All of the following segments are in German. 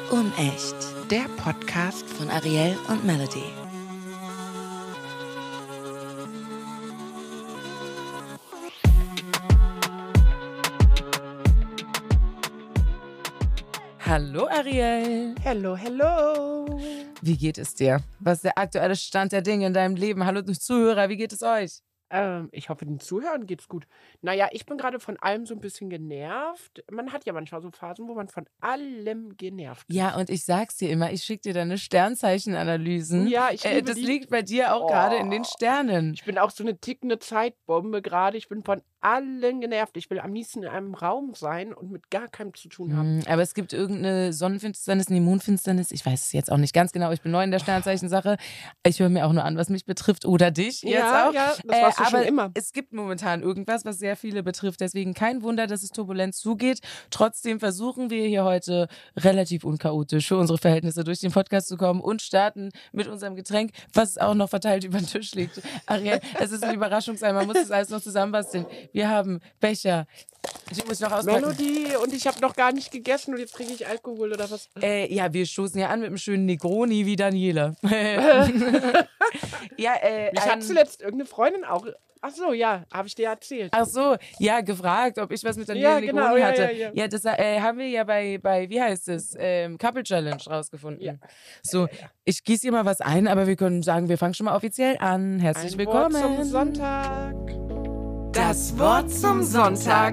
Unecht, der Podcast von Ariel und Melody. Hallo Ariel. Hello, hello. Wie geht es dir? Was ist der aktuelle Stand der Dinge in deinem Leben? Hallo Zuhörer, wie geht es euch? Ich hoffe, den Zuhörern geht's gut. Naja, ich bin gerade von allem so ein bisschen genervt. Man hat ja manchmal so Phasen, wo man von allem genervt ist. Ja, und ich sag's dir immer, ich schicke dir deine Sternzeichenanalysen. Ja, ich liebe das die. liegt bei dir auch gerade in den Sternen. Ich bin auch so eine tickende Zeitbombe gerade. Ich bin von allen genervt. Ich will am liebsten in einem Raum sein und mit gar keinem zu tun haben. Aber es gibt irgendeine Sonnenfinsternis, eine Mondfinsternis. Ich weiß es jetzt auch nicht ganz genau. Ich bin neu in der Sternzeichensache. Ich höre mir auch nur an, was mich betrifft oder dich jetzt auch. Ja, das warst du aber schon immer. es gibt momentan irgendwas, was sehr viele betrifft. Deswegen kein Wunder, dass es turbulent zugeht. Trotzdem versuchen wir hier heute relativ unchaotisch für unsere Verhältnisse durch den Podcast zu kommen und starten mit unserem Getränk, was auch noch verteilt über den Tisch liegt. Ariel, es ist ein Überraschungsei. Man muss das alles noch zusammenbasteln. Wir haben Becher. Die muss ich noch auspacken. Melody, und ich habe noch gar nicht gegessen und jetzt trinke ich Alkohol oder was? Ja, wir stoßen ja an mit einem schönen Negroni wie Daniela. Ja, Mich hat zuletzt irgendeine Freundin auch. Ach so, ja, habe ich dir erzählt. Ach so, ja, gefragt, ob ich was mit Daniela Negroni hatte. Ja. Das haben wir ja bei wie heißt es, Couple Challenge rausgefunden. Ja. So, ich gieße hier mal was ein, aber wir können sagen, wir fangen schon mal offiziell an. Herzlich willkommen. Wort zum Sonntag. Das Wort zum Sonntag.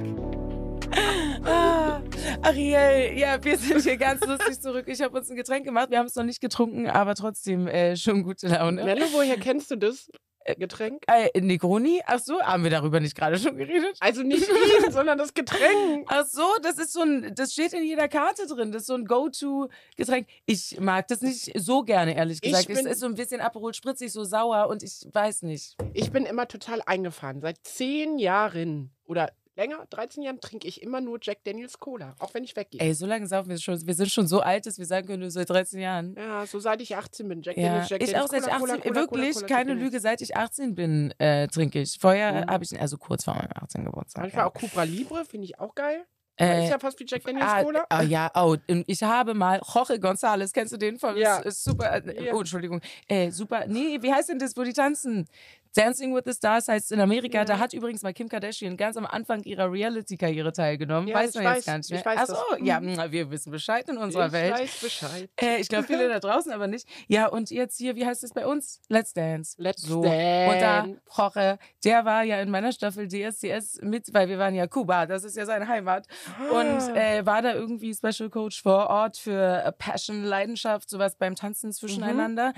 Ariel, ja, wir sind hier ganz lustig zurück. Ich habe uns ein Getränk gemacht, wir haben es noch nicht getrunken, aber trotzdem schon gute Laune. Mello, woher kennst du das Getränk? Negroni? Ach so, haben wir darüber nicht gerade schon geredet? Also nicht ihn, sondern das Getränk. Ach so, das ist das steht in jeder Karte drin. Das ist so ein Go-To-Getränk. Ich mag das nicht so gerne, ehrlich gesagt. Es ist so ein bisschen Aperol spritzig, so sauer und ich weiß nicht. Ich bin immer total eingefahren. Seit 10 Jahren oder länger, 13 Jahren trinke ich immer nur Jack Daniels Cola, auch wenn ich weggehe. Ey, so lange saufen wir schon. Wir sind schon so alt, dass wir sagen können, seit 13 Jahren. Ja, so seit ich 18 bin. Jack Ja, Daniels, Jack ich Daniels, auch seit ich 18 Cola, wirklich, Cola, keine Jack Daniels. Lüge, seit ich 18 bin, trinke ich. Vorher habe ich, also kurz vor meinem 18. Geburtstag. Manchmal auch Cupra Libre, finde ich auch geil. Ist ja fast wie Jack Daniels Cola. Ja, und ich habe mal Jorge González, kennst du den von? Ja. Ist super. Ja. Oh, Entschuldigung. Super. Nee, wie heißt denn das, wo die tanzen? Dancing with the Stars heißt es in Amerika. Ja. Da hat übrigens mal Kim Kardashian ganz am Anfang ihrer Reality-Karriere teilgenommen. Ja, Weiß man jetzt gar nicht mehr. ich weiß Achso, das. ja, wir wissen Bescheid in unserer Welt. Ich weiß Bescheid. Ich glaube, viele da draußen aber nicht. Ja, und jetzt hier, wie heißt es bei uns? Let's Dance. Let's so. Dance. Und da, Jorge, der war ja in meiner Staffel DSDS mit, weil wir waren ja Kuba, das ist ja seine Heimat. Und war da irgendwie Special Coach vor Ort für Passion, Leidenschaft, sowas beim Tanzen zwischeneinander.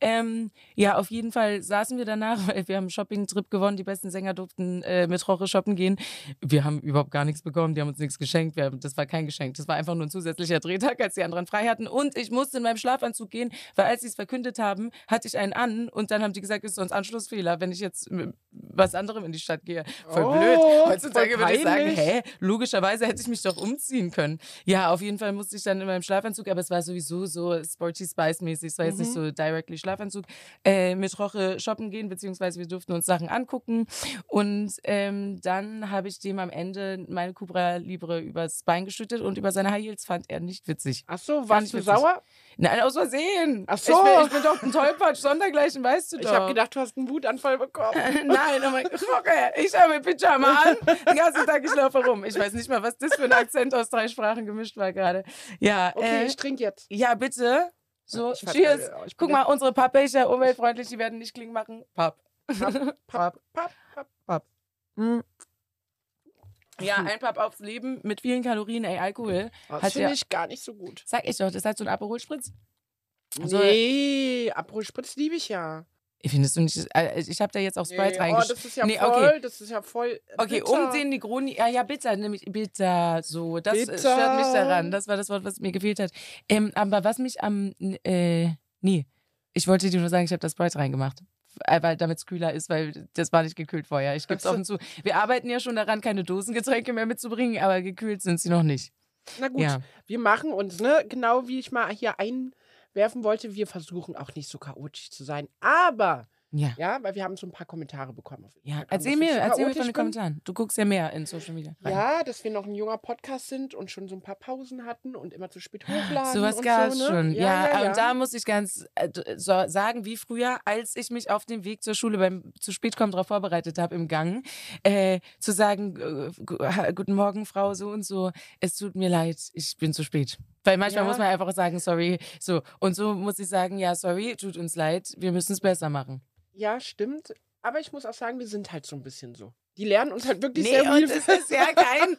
Ja, auf jeden Fall saßen wir danach, weil wir haben einen Shopping-Trip gewonnen, die besten Sänger durften mit Jorge shoppen gehen. Wir haben überhaupt gar nichts bekommen, die haben uns nichts geschenkt, das war kein Geschenk, das war einfach nur ein zusätzlicher Drehtag, als die anderen frei hatten und ich musste in meinem Schlafanzug gehen, weil als sie es verkündet haben, hatte ich einen an und dann haben die gesagt, ist sonst Anschlussfehler, wenn ich jetzt mit was anderem in die Stadt gehe. Voll blöd. Heutzutage würde ich sagen, logischerweise hätte ich mich doch umziehen können. Ja, auf jeden Fall musste ich dann in meinem Schlafanzug, aber es war sowieso so Sporty Spice-mäßig, es war jetzt nicht so directly Schlafanzug, mit Jorge shoppen gehen, beziehungsweise wir durften uns Sachen angucken und dann habe ich dem am Ende meine Cupra Libre übers Bein geschüttet und über seine High Heels fand er nicht witzig. Ach so, warst du sauer? Nein, aus Versehen. Ach so. Ich bin doch ein Tollpatsch, sondergleichen, weißt du doch. Ich habe gedacht, du hast einen Wutanfall bekommen. Nein, oh mein Gott, okay, ich habe Pyjama an, den ganzen Tag ich laufe rum. Ich weiß nicht mal, was das für ein Akzent aus 3 Sprachen gemischt war gerade. Ja, Okay, ich trinke jetzt. ja, bitte. So, Ich cheers. vertrage- ich Guck bin mal, unsere Pappbecher, umweltfreundlich, die werden nicht klingen machen. Papp. Papp. Papp. Hm. Ja, ein Papp aufs Leben mit vielen Kalorien, Alkohol. Das finde ich gar nicht so gut. Sag ich doch, das ist halt so ein Aperol Spritz. Also, Nee, Aperol Spritz liebe ich ja. Findest du nicht, ich habe da jetzt auch Sprite reingeschrieben. Das ist ja Nee, voll, okay. das ist ja voll Okay, bitter. um den Negroni, ja, bitter, nämlich bitter, so, das Bitter. stört mich daran, das war das Wort, was mir gefehlt hat. Aber was mich nee, ich wollte dir nur sagen, ich habe das Sprite reingemacht, weil damit es kühler ist, weil das war nicht gekühlt vorher, ich gebe es offen zu. Wir arbeiten ja schon daran, keine Dosengetränke mehr mitzubringen, aber gekühlt sind sie noch nicht. Na gut, Ja. wir machen uns, ne, genau wie ich mal hier einwerfen wollte, wir versuchen auch nicht so chaotisch zu sein, aber Ja. Ja, weil wir haben so ein paar Kommentare bekommen auf Ja, Instagram, erzähl dass ich mir, so erzähl mir von chaotisch den bin. Kommentaren. Du guckst ja mehr in Social Media rein. Ja, dass wir noch ein junger Podcast sind und schon so ein paar Pausen hatten und immer zu spät hochladen Sowas und gab so, es ne? schon. Ja, und Ja. da muss ich ganz sagen, wie früher, als ich mich auf dem Weg zur Schule beim zu spät kommen drauf vorbereitet habe im Gang, zu sagen, guten Morgen, Frau so und so, es tut mir leid, ich bin zu spät. Weil manchmal muss Ja, man einfach sagen, sorry, so. Und so muss ich sagen, ja, sorry, tut uns leid, wir müssen es besser machen. ja, stimmt. Aber ich muss auch sagen, wir sind halt so ein bisschen so. Die lernen uns halt wirklich Nee, sehr real. und es ist ja kein.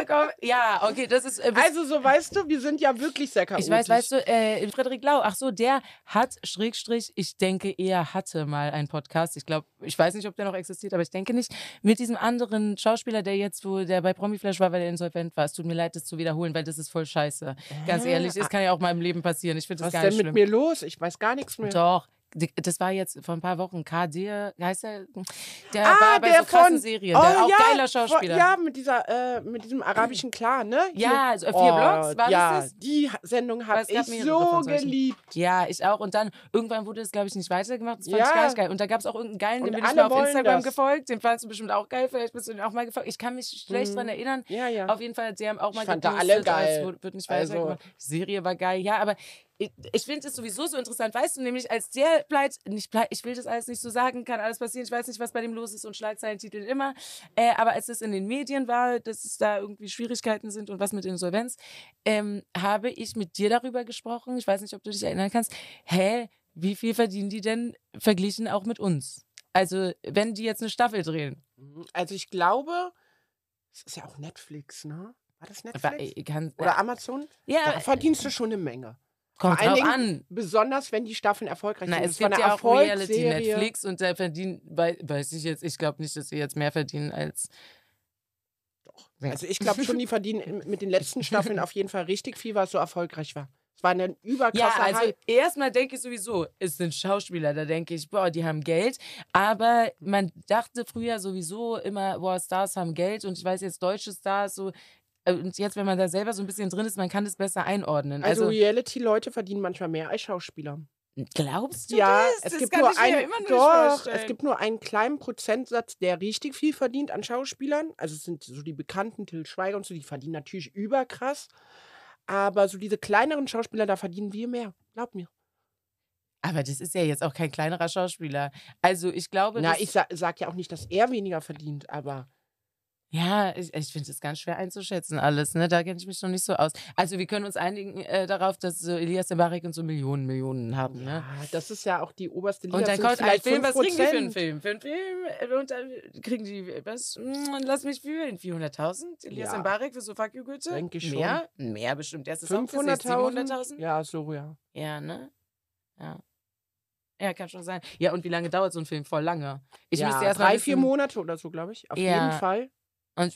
Ja, okay, das ist. Also, so weißt du, wir sind ja wirklich sehr Ich weiß, chaotisch. weißt du, Frederik Lau, ach so, der hat, Schrägstrich, ich denke, er hatte mal einen Podcast. Ich glaube, ich weiß nicht, ob der noch existiert, aber ich denke nicht. Mit diesem anderen Schauspieler, der bei Promiflash war, weil er insolvent war. Es tut mir leid, das zu wiederholen, weil das ist voll scheiße. Ganz ehrlich, es kann ja auch mal im Leben passieren. Ich finde das Was gar denn nicht mit schlimm. mir los? Ich weiß gar nichts mehr. Doch. Das war jetzt vor ein paar Wochen. Kadir, heißt er? Der war bei der so krassen von. Serien. Oh Der auch ja, geiler Schauspieler. ja, mit diesem arabischen Clan, ne? Ja, Hier. so 4 Blocks, war ja, das? die Sendung Weil habe es gab ich mehrere so von solchen. geliebt. Ja, ich auch. Und dann irgendwann wurde es, glaube ich, nicht weitergemacht. Das fand ich gar Ja, nicht geil. Und da gab es auch irgendeinen Geilen, und dem bin ich alle mal auf wollen Instagram das. gefolgt. Den fandst du bestimmt auch geil. Vielleicht bist du den auch mal gefolgt. Ich kann mich schlecht dran erinnern. Ja. Auf jeden Fall, die haben auch Ich mal fand da alle gepostet, aber es geil. wird nicht Also, weitergemacht. Die Serie war geil. Ja, aber ich finde es sowieso so interessant. Weißt du, nämlich als der ich will das alles nicht so sagen, kann alles passieren. Ich weiß nicht, was bei dem los ist und Schlagzeilentitel immer. Aber als es in den Medien war, dass es da irgendwie Schwierigkeiten sind und was mit Insolvenz, habe ich mit dir darüber gesprochen. Ich weiß nicht, ob du dich erinnern kannst. Wie viel verdienen die denn verglichen auch mit uns? Also, wenn die jetzt eine Staffel drehen. also ich glaube, es ist ja auch Netflix, ne? War das Netflix? Oder Amazon? Ja, Da verdienst du schon eine Menge. kommt Vor allen drauf Dingen, an. besonders wenn die Staffeln erfolgreich Na, sind. es Das war gibt eine ja auch Reality Erfolgsserie. Netflix und da verdienen, weiß ich jetzt, ich glaube nicht, dass sie jetzt mehr verdienen als. Ja. Also ich glaube schon, die verdienen mit den letzten Staffeln auf jeden Fall richtig viel, weil es so erfolgreich war. Es war ein Ja, überkrasser also Hype. erstmal denke ich sowieso, es sind Schauspieler, da denke ich, boah, die haben Geld. Aber man dachte früher sowieso immer, boah, Stars haben Geld und ich weiß jetzt, deutsche Stars so. Und jetzt, wenn man da selber so ein bisschen drin ist, man kann das besser einordnen. Also Reality-Leute verdienen manchmal mehr als Schauspieler. Glaubst du Ja, das? es Das gibt kann nur ich mir einen, immer noch nicht doch, vorstellen. es gibt nur einen kleinen Prozentsatz, der richtig viel verdient an Schauspielern. Also es sind so die bekannten, Till Schweiger und so, die verdienen natürlich überkrass. Aber so diese kleineren Schauspieler, da verdienen wir mehr. Glaub mir. Aber das ist ja jetzt auch kein kleinerer Schauspieler. Also ich glaube, Na, das, ich sag ja auch nicht, dass er weniger verdient, aber ja, ich finde es ganz schwer einzuschätzen alles, ne? Da kenne ich mich noch nicht so aus. Also wir können uns einigen darauf, dass so Elias Mbarek und so Millionen haben, ne? ja, das ist ja auch die oberste Liga. Und dann das sind kommt ein vielleicht Film, was kriegen die für einen 5%. Film? Für einen Film, und dann kriegen die, was, lass mich fühlen, 400.000? Elias Ja. Mbarek für so Fuck You Goethe? Denke ich schon. Mehr? Mehr bestimmt. Erstes auch gesehen, 500.000? 700.000? Ja, so, ja. Ja, ne? Ja. Ja, kann schon sein. Ja, und wie lange dauert so ein Film? Voll lange. Ich müsste Ja, erst mal 3-4 wissen. Monate oder so, glaube ich. Auf Ja. jeden Fall. Und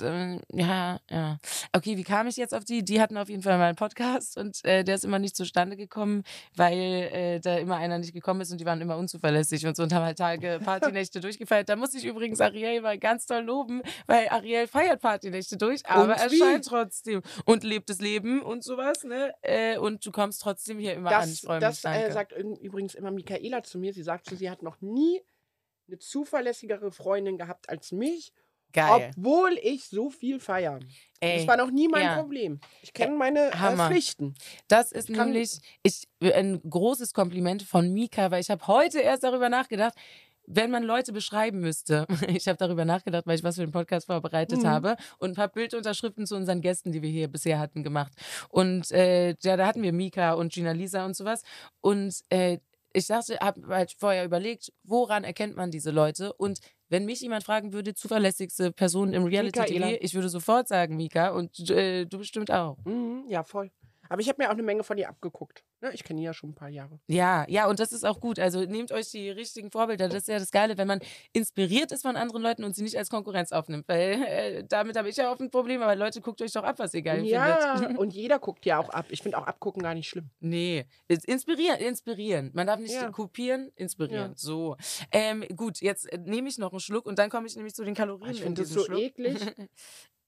ja. Okay, wie kam ich jetzt auf die? Die hatten auf jeden Fall mal einen Podcast und der ist immer nicht zustande gekommen, weil da immer einer nicht gekommen ist und die waren immer unzuverlässig und so und haben halt Tage Partynächte durchgefeiert. Da muss ich übrigens Ariel mal ganz doll loben, weil Ariel feiert Partynächte durch, aber Und wie? erscheint trotzdem und lebt das Leben und sowas, ne? Und du kommst trotzdem hier immer an. Ich freue mich, Das danke. sagt übrigens immer Michaela zu mir. Sie sagt so, sie hat noch nie eine zuverlässigere Freundin gehabt als mich, Geil. obwohl ich so viel feiere. Das Ey, war noch nie mein ja. Problem. Ich kenne meine Hammer. Pflichten. Das ist Ich kann- nämlich ein großes Kompliment von Mika, weil ich habe heute erst darüber nachgedacht, wenn man Leute beschreiben müsste. Ich habe darüber nachgedacht, weil ich was für den Podcast vorbereitet habe und ein paar Bildunterschriften zu unseren Gästen, die wir hier bisher hatten, gemacht. Und ja, da hatten wir Mika und Gina Lisa und sowas. Und ich dachte, habe halt vorher überlegt, woran erkennt man diese Leute? Und wenn mich jemand fragen würde, zuverlässigste Person im Reality-TV, Michaela. ich würde sofort sagen Mika und du bestimmt auch. Ja, voll. Aber ich habe mir auch eine Menge von ihr abgeguckt. Ne? Ich kenne die ja schon ein paar Jahre. Ja, und das ist auch gut. Also nehmt euch die richtigen Vorbilder. Das ist ja das Geile, wenn man inspiriert ist von anderen Leuten und sie nicht als Konkurrenz aufnimmt. Weil damit habe ich ja oft ein Problem, aber Leute, guckt euch doch ab, was ihr geil Ja, findet. und jeder guckt ja auch ab. Ich finde auch abgucken gar nicht schlimm. Nee, inspirieren. Man darf nicht Ja. kopieren, inspirieren. Ja. So. Gut, jetzt nehme ich noch einen Schluck und dann komme ich nämlich zu den Kalorien Ich in finde das diesem so Schluck. eklig.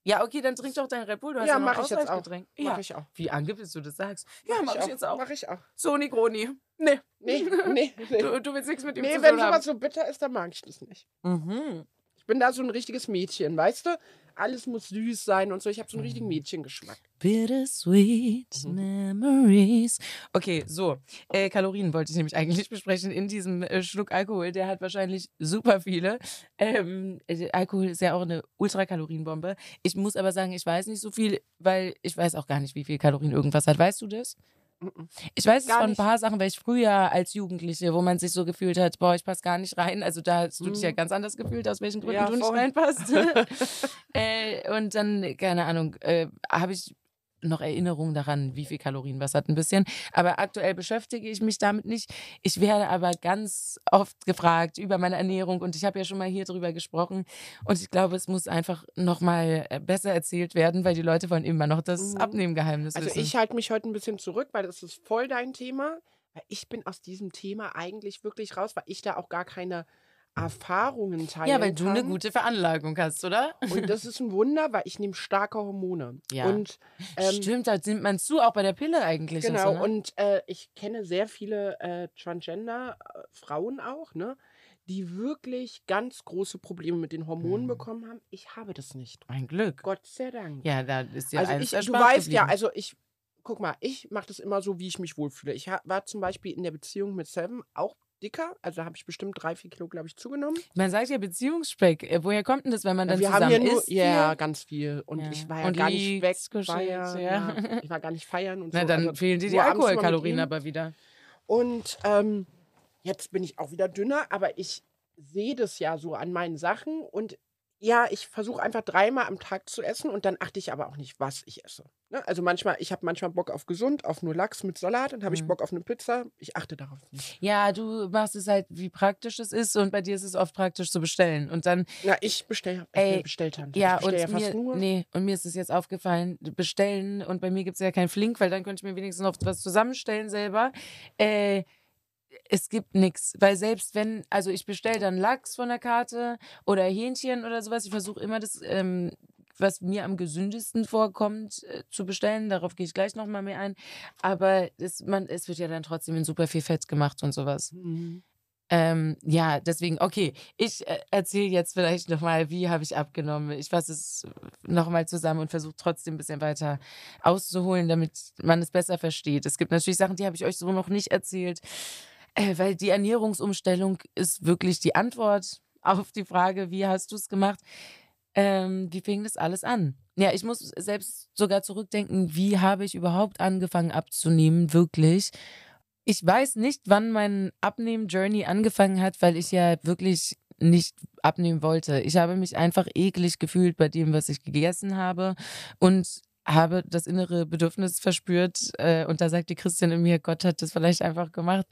Ja, okay, dann trink doch dein Red Bull. Du hast Ja, ja noch ein mache ich jetzt auch. Ausweichgetränk. Mach Ja. ich auch. Wie angepisst du das sagst. Ja, mach ich jetzt auch. Mach ich auch. So, Negroni. Nee. Nee. Du willst nichts mit ihm Nee, zu wenn tun haben. sowas so bitter ist, dann mag ich das nicht. Mhm. Ich bin da so ein richtiges Mädchen, weißt du? Alles muss süß sein und so. Ich habe so einen richtigen Mädchengeschmack. Bittersweet Memories. Okay, so. Kalorien wollte ich nämlich eigentlich besprechen in diesem Schluck Alkohol. Der hat wahrscheinlich super viele. Alkohol ist ja auch eine Ultrakalorienbombe. Ich muss aber sagen, ich weiß nicht so viel, weil ich weiß auch gar nicht, wie viel Kalorien irgendwas hat. Weißt du das? Ich weiß es Gar von ein nicht. paar Sachen, weil ich früher als Jugendliche, wo man sich so gefühlt hat, boah, ich passe gar nicht rein. Also da hast du dich ja ganz anders gefühlt, aus welchen Gründen Ja, du nicht voll. reinpasst. Und dann, keine Ahnung, habe ich noch Erinnerungen daran, wie viel Kalorien was hat, ein bisschen. Aber aktuell beschäftige ich mich damit nicht. Ich werde aber ganz oft gefragt über meine Ernährung und ich habe ja schon mal hier drüber gesprochen. Und ich glaube, es muss einfach nochmal besser erzählt werden, weil die Leute wollen immer noch das Abnehmgeheimnis Also wissen. ich halte mich heute ein bisschen zurück, weil das ist voll dein Thema. Weil ich bin aus diesem Thema eigentlich wirklich raus, weil ich da auch gar keine Erfahrungen teilen Ja, weil du eine kann. gute Veranlagung hast, oder? Und das ist ein Wunder, weil ich nehme starke Hormone. Ja. Und Stimmt, da nimmt man zu, auch bei der Pille eigentlich. genau, und so, ne? und ich kenne sehr viele Transgender-Frauen auch, ne, die wirklich ganz große Probleme mit den Hormonen bekommen haben. Ich habe das nicht. Ein Glück. Gott sei Dank. Ja, da ist ja Also eins du erspart weißt ja, geblieben. also guck mal, ich mache das immer so, wie ich mich wohlfühle. Ich war zum Beispiel in der Beziehung mit Seven auch dicker, also da habe ich bestimmt 3-4 Kilo, glaube ich, zugenommen. Man sagt ja Beziehungsspeck. Woher kommt denn das, wenn man dann Wir zusammen haben ja nur, isst? ja, viel? ganz viel. Und Ja. ich war ja Und gar nicht weg liegst, kuschelst, feiern. ja. Ja. Ich war gar nicht feiern und Na, so. dann Also fehlen dir die nur abends immer mit Alkoholkalorien ihm. aber wieder. Und jetzt bin ich auch wieder dünner, aber ich sehe das ja so an meinen Sachen. Und ja, ich versuche einfach 3-mal am Tag zu essen und dann achte ich aber auch nicht, was ich esse. Ne? Also ich habe manchmal Bock auf gesund, auf nur Lachs mit Salat, dann habe ich Bock auf eine Pizza. Ich achte darauf nicht. Ja, du machst es halt, wie praktisch es ist und bei dir ist es oft praktisch zu bestellen. Und dann, Na, ich bestelle eine Bestelltante. ja, Ich bestelle ja und fast nur. und mir ist es jetzt aufgefallen, bestellen und bei mir gibt es ja keinen Flink, weil dann könnte ich mir wenigstens noch was zusammenstellen selber. Es gibt nichts, weil selbst wenn, also ich bestelle dann Lachs von der Karte oder Hähnchen oder sowas, ich versuche immer das, was mir am gesündesten vorkommt, zu bestellen, darauf gehe ich gleich nochmal mehr ein, aber es wird ja dann trotzdem in super viel Fett gemacht und sowas. Ja, deswegen, okay, ich erzähle jetzt vielleicht nochmal, wie habe ich abgenommen. Ich fasse es nochmal zusammen und versuche trotzdem ein bisschen weiter auszuholen, damit man es besser versteht. Es gibt natürlich Sachen, die habe ich euch so noch nicht erzählt, weil die Ernährungsumstellung ist wirklich die Antwort auf die Frage, wie hast du es gemacht? Wie fing das alles an? Ja, ich muss selbst sogar zurückdenken, wie habe ich überhaupt angefangen abzunehmen, wirklich. Ich weiß nicht, wann mein Abnehmen-Journey angefangen hat, weil ich ja wirklich nicht abnehmen wollte. Ich habe mich einfach eklig gefühlt bei dem, was ich gegessen habe und habe das innere Bedürfnis verspürt, und da sagte Christian in mir, Gott hat das vielleicht einfach gemacht,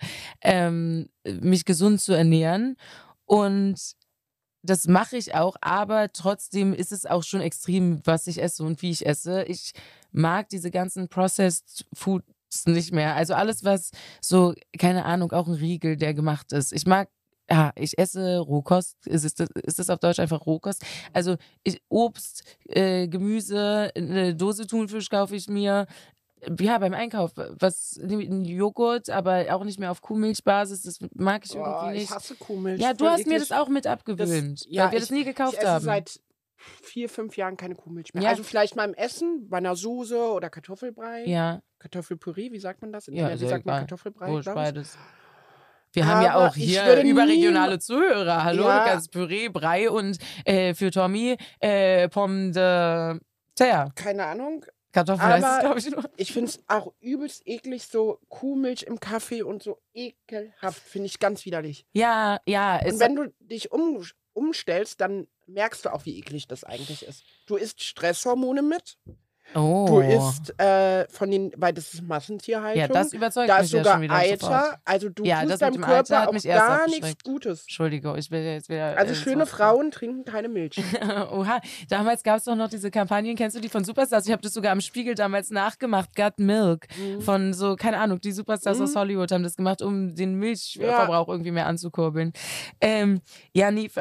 mich gesund zu ernähren. Und das mache ich auch, aber trotzdem ist es auch schon extrem, was ich esse und wie ich esse. Ich mag diese ganzen Processed Foods nicht mehr. Also alles, was so, keine Ahnung, auch ein Riegel, der gemacht ist. Ich esse Rohkost. Ist das auf Deutsch einfach Rohkost? Also Obst, Gemüse, eine Dose Thunfisch kaufe ich mir. Ja, beim Einkauf. Ein Joghurt, aber auch nicht mehr auf Kuhmilchbasis. Das mag ich irgendwie Ich nicht. hasse Kuhmilch. Ja, du voll hast mir eklig. das auch mit abgewöhnt, ja, weil wir das nie ich gekauft esse haben. seit 4-5 Jahren keine Kuhmilch mehr. Ja. Also vielleicht mal im Essen, bei einer Soße oder Kartoffelbrei. Ja, Kartoffelpüree, wie sagt man das? In ja, NRW ist ja sagt man egal. Kartoffelbrei, Wurscht, glaub ich. beides. Wir haben ja Aber auch ich hier würde überregionale Zuhörer. Hallo, Ja. du kannst Püree, Brei und für Tommy Pomme de terre. Keine Ahnung. Kartoffel heißt es, Aber glaube ich, nur. ich finde es auch übelst eklig, so Kuhmilch im Kaffee und so ekelhaft. Finde ich ganz widerlich. Ja, Und wenn du dich umstellst, dann merkst du auch, wie eklig das eigentlich ist. Du isst Stresshormone mit. Oh. Du isst weil das ist Massentierhaltung. Ja, das überzeugt da mich ist ja sogar schon wieder Eiter. sofort. Also du Ja, das tust mit deinem dem Eiter Körper hat auch mich erst gar nichts abgeschreckt. Gutes. Entschuldigung, ich will jetzt wieder. Also schöne Frauen trinken keine Milch. Oha, damals gab es doch noch diese Kampagnen, kennst du die von Superstars? Ich habe das sogar am Spiegel damals nachgemacht, Got Milk, von so, keine Ahnung, die Superstars aus Hollywood haben das gemacht, um den Milchverbrauch irgendwie mehr anzukurbeln. Ja, nee, ich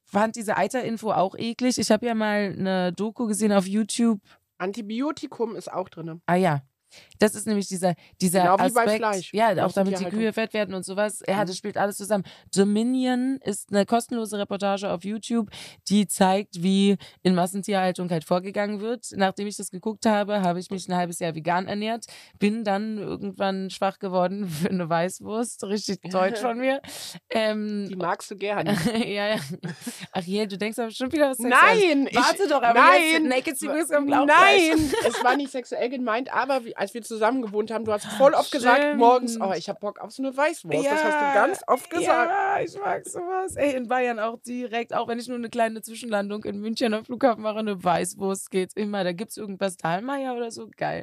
fand diese Eiter-Info auch eklig. Ich habe ja mal eine Doku gesehen auf YouTube. Antibiotikum ist auch drin. Ah ja. Das ist nämlich dieser Genau wie bei Aspekt, Fleisch. ja, auch damit die Massentierhaltung. Kühe fett werden und sowas. Ja, das spielt alles zusammen. Dominion ist eine kostenlose Reportage auf YouTube, die zeigt, wie in Massentierhaltung halt vorgegangen wird. Nachdem ich das geguckt habe, habe ich mich ein halbes Jahr vegan ernährt, bin dann irgendwann schwach geworden für eine Weißwurst. Richtig deutsch von mir. Die magst du gerne. Ja. Ach je, du denkst aber bestimmt wieder was Nein! Sexuelles. Warte doch, aber nein! jetzt Naked Secrets am Lauchfleisch. Nein! Es war nicht sexuell gemeint, aber als wir zusammen gewohnt haben, du hast voll oft gesagt, Stimmt. morgens, oh, ich hab Bock auf so eine Weißwurst. Das hast du ganz oft gesagt. Ja, ich mag sowas. Ey, in Bayern auch direkt, auch wenn ich nur eine kleine Zwischenlandung in München am Flughafen mache, eine Weißwurst geht's immer. Da gibt's irgendwas Thalmeier oder so. Geil.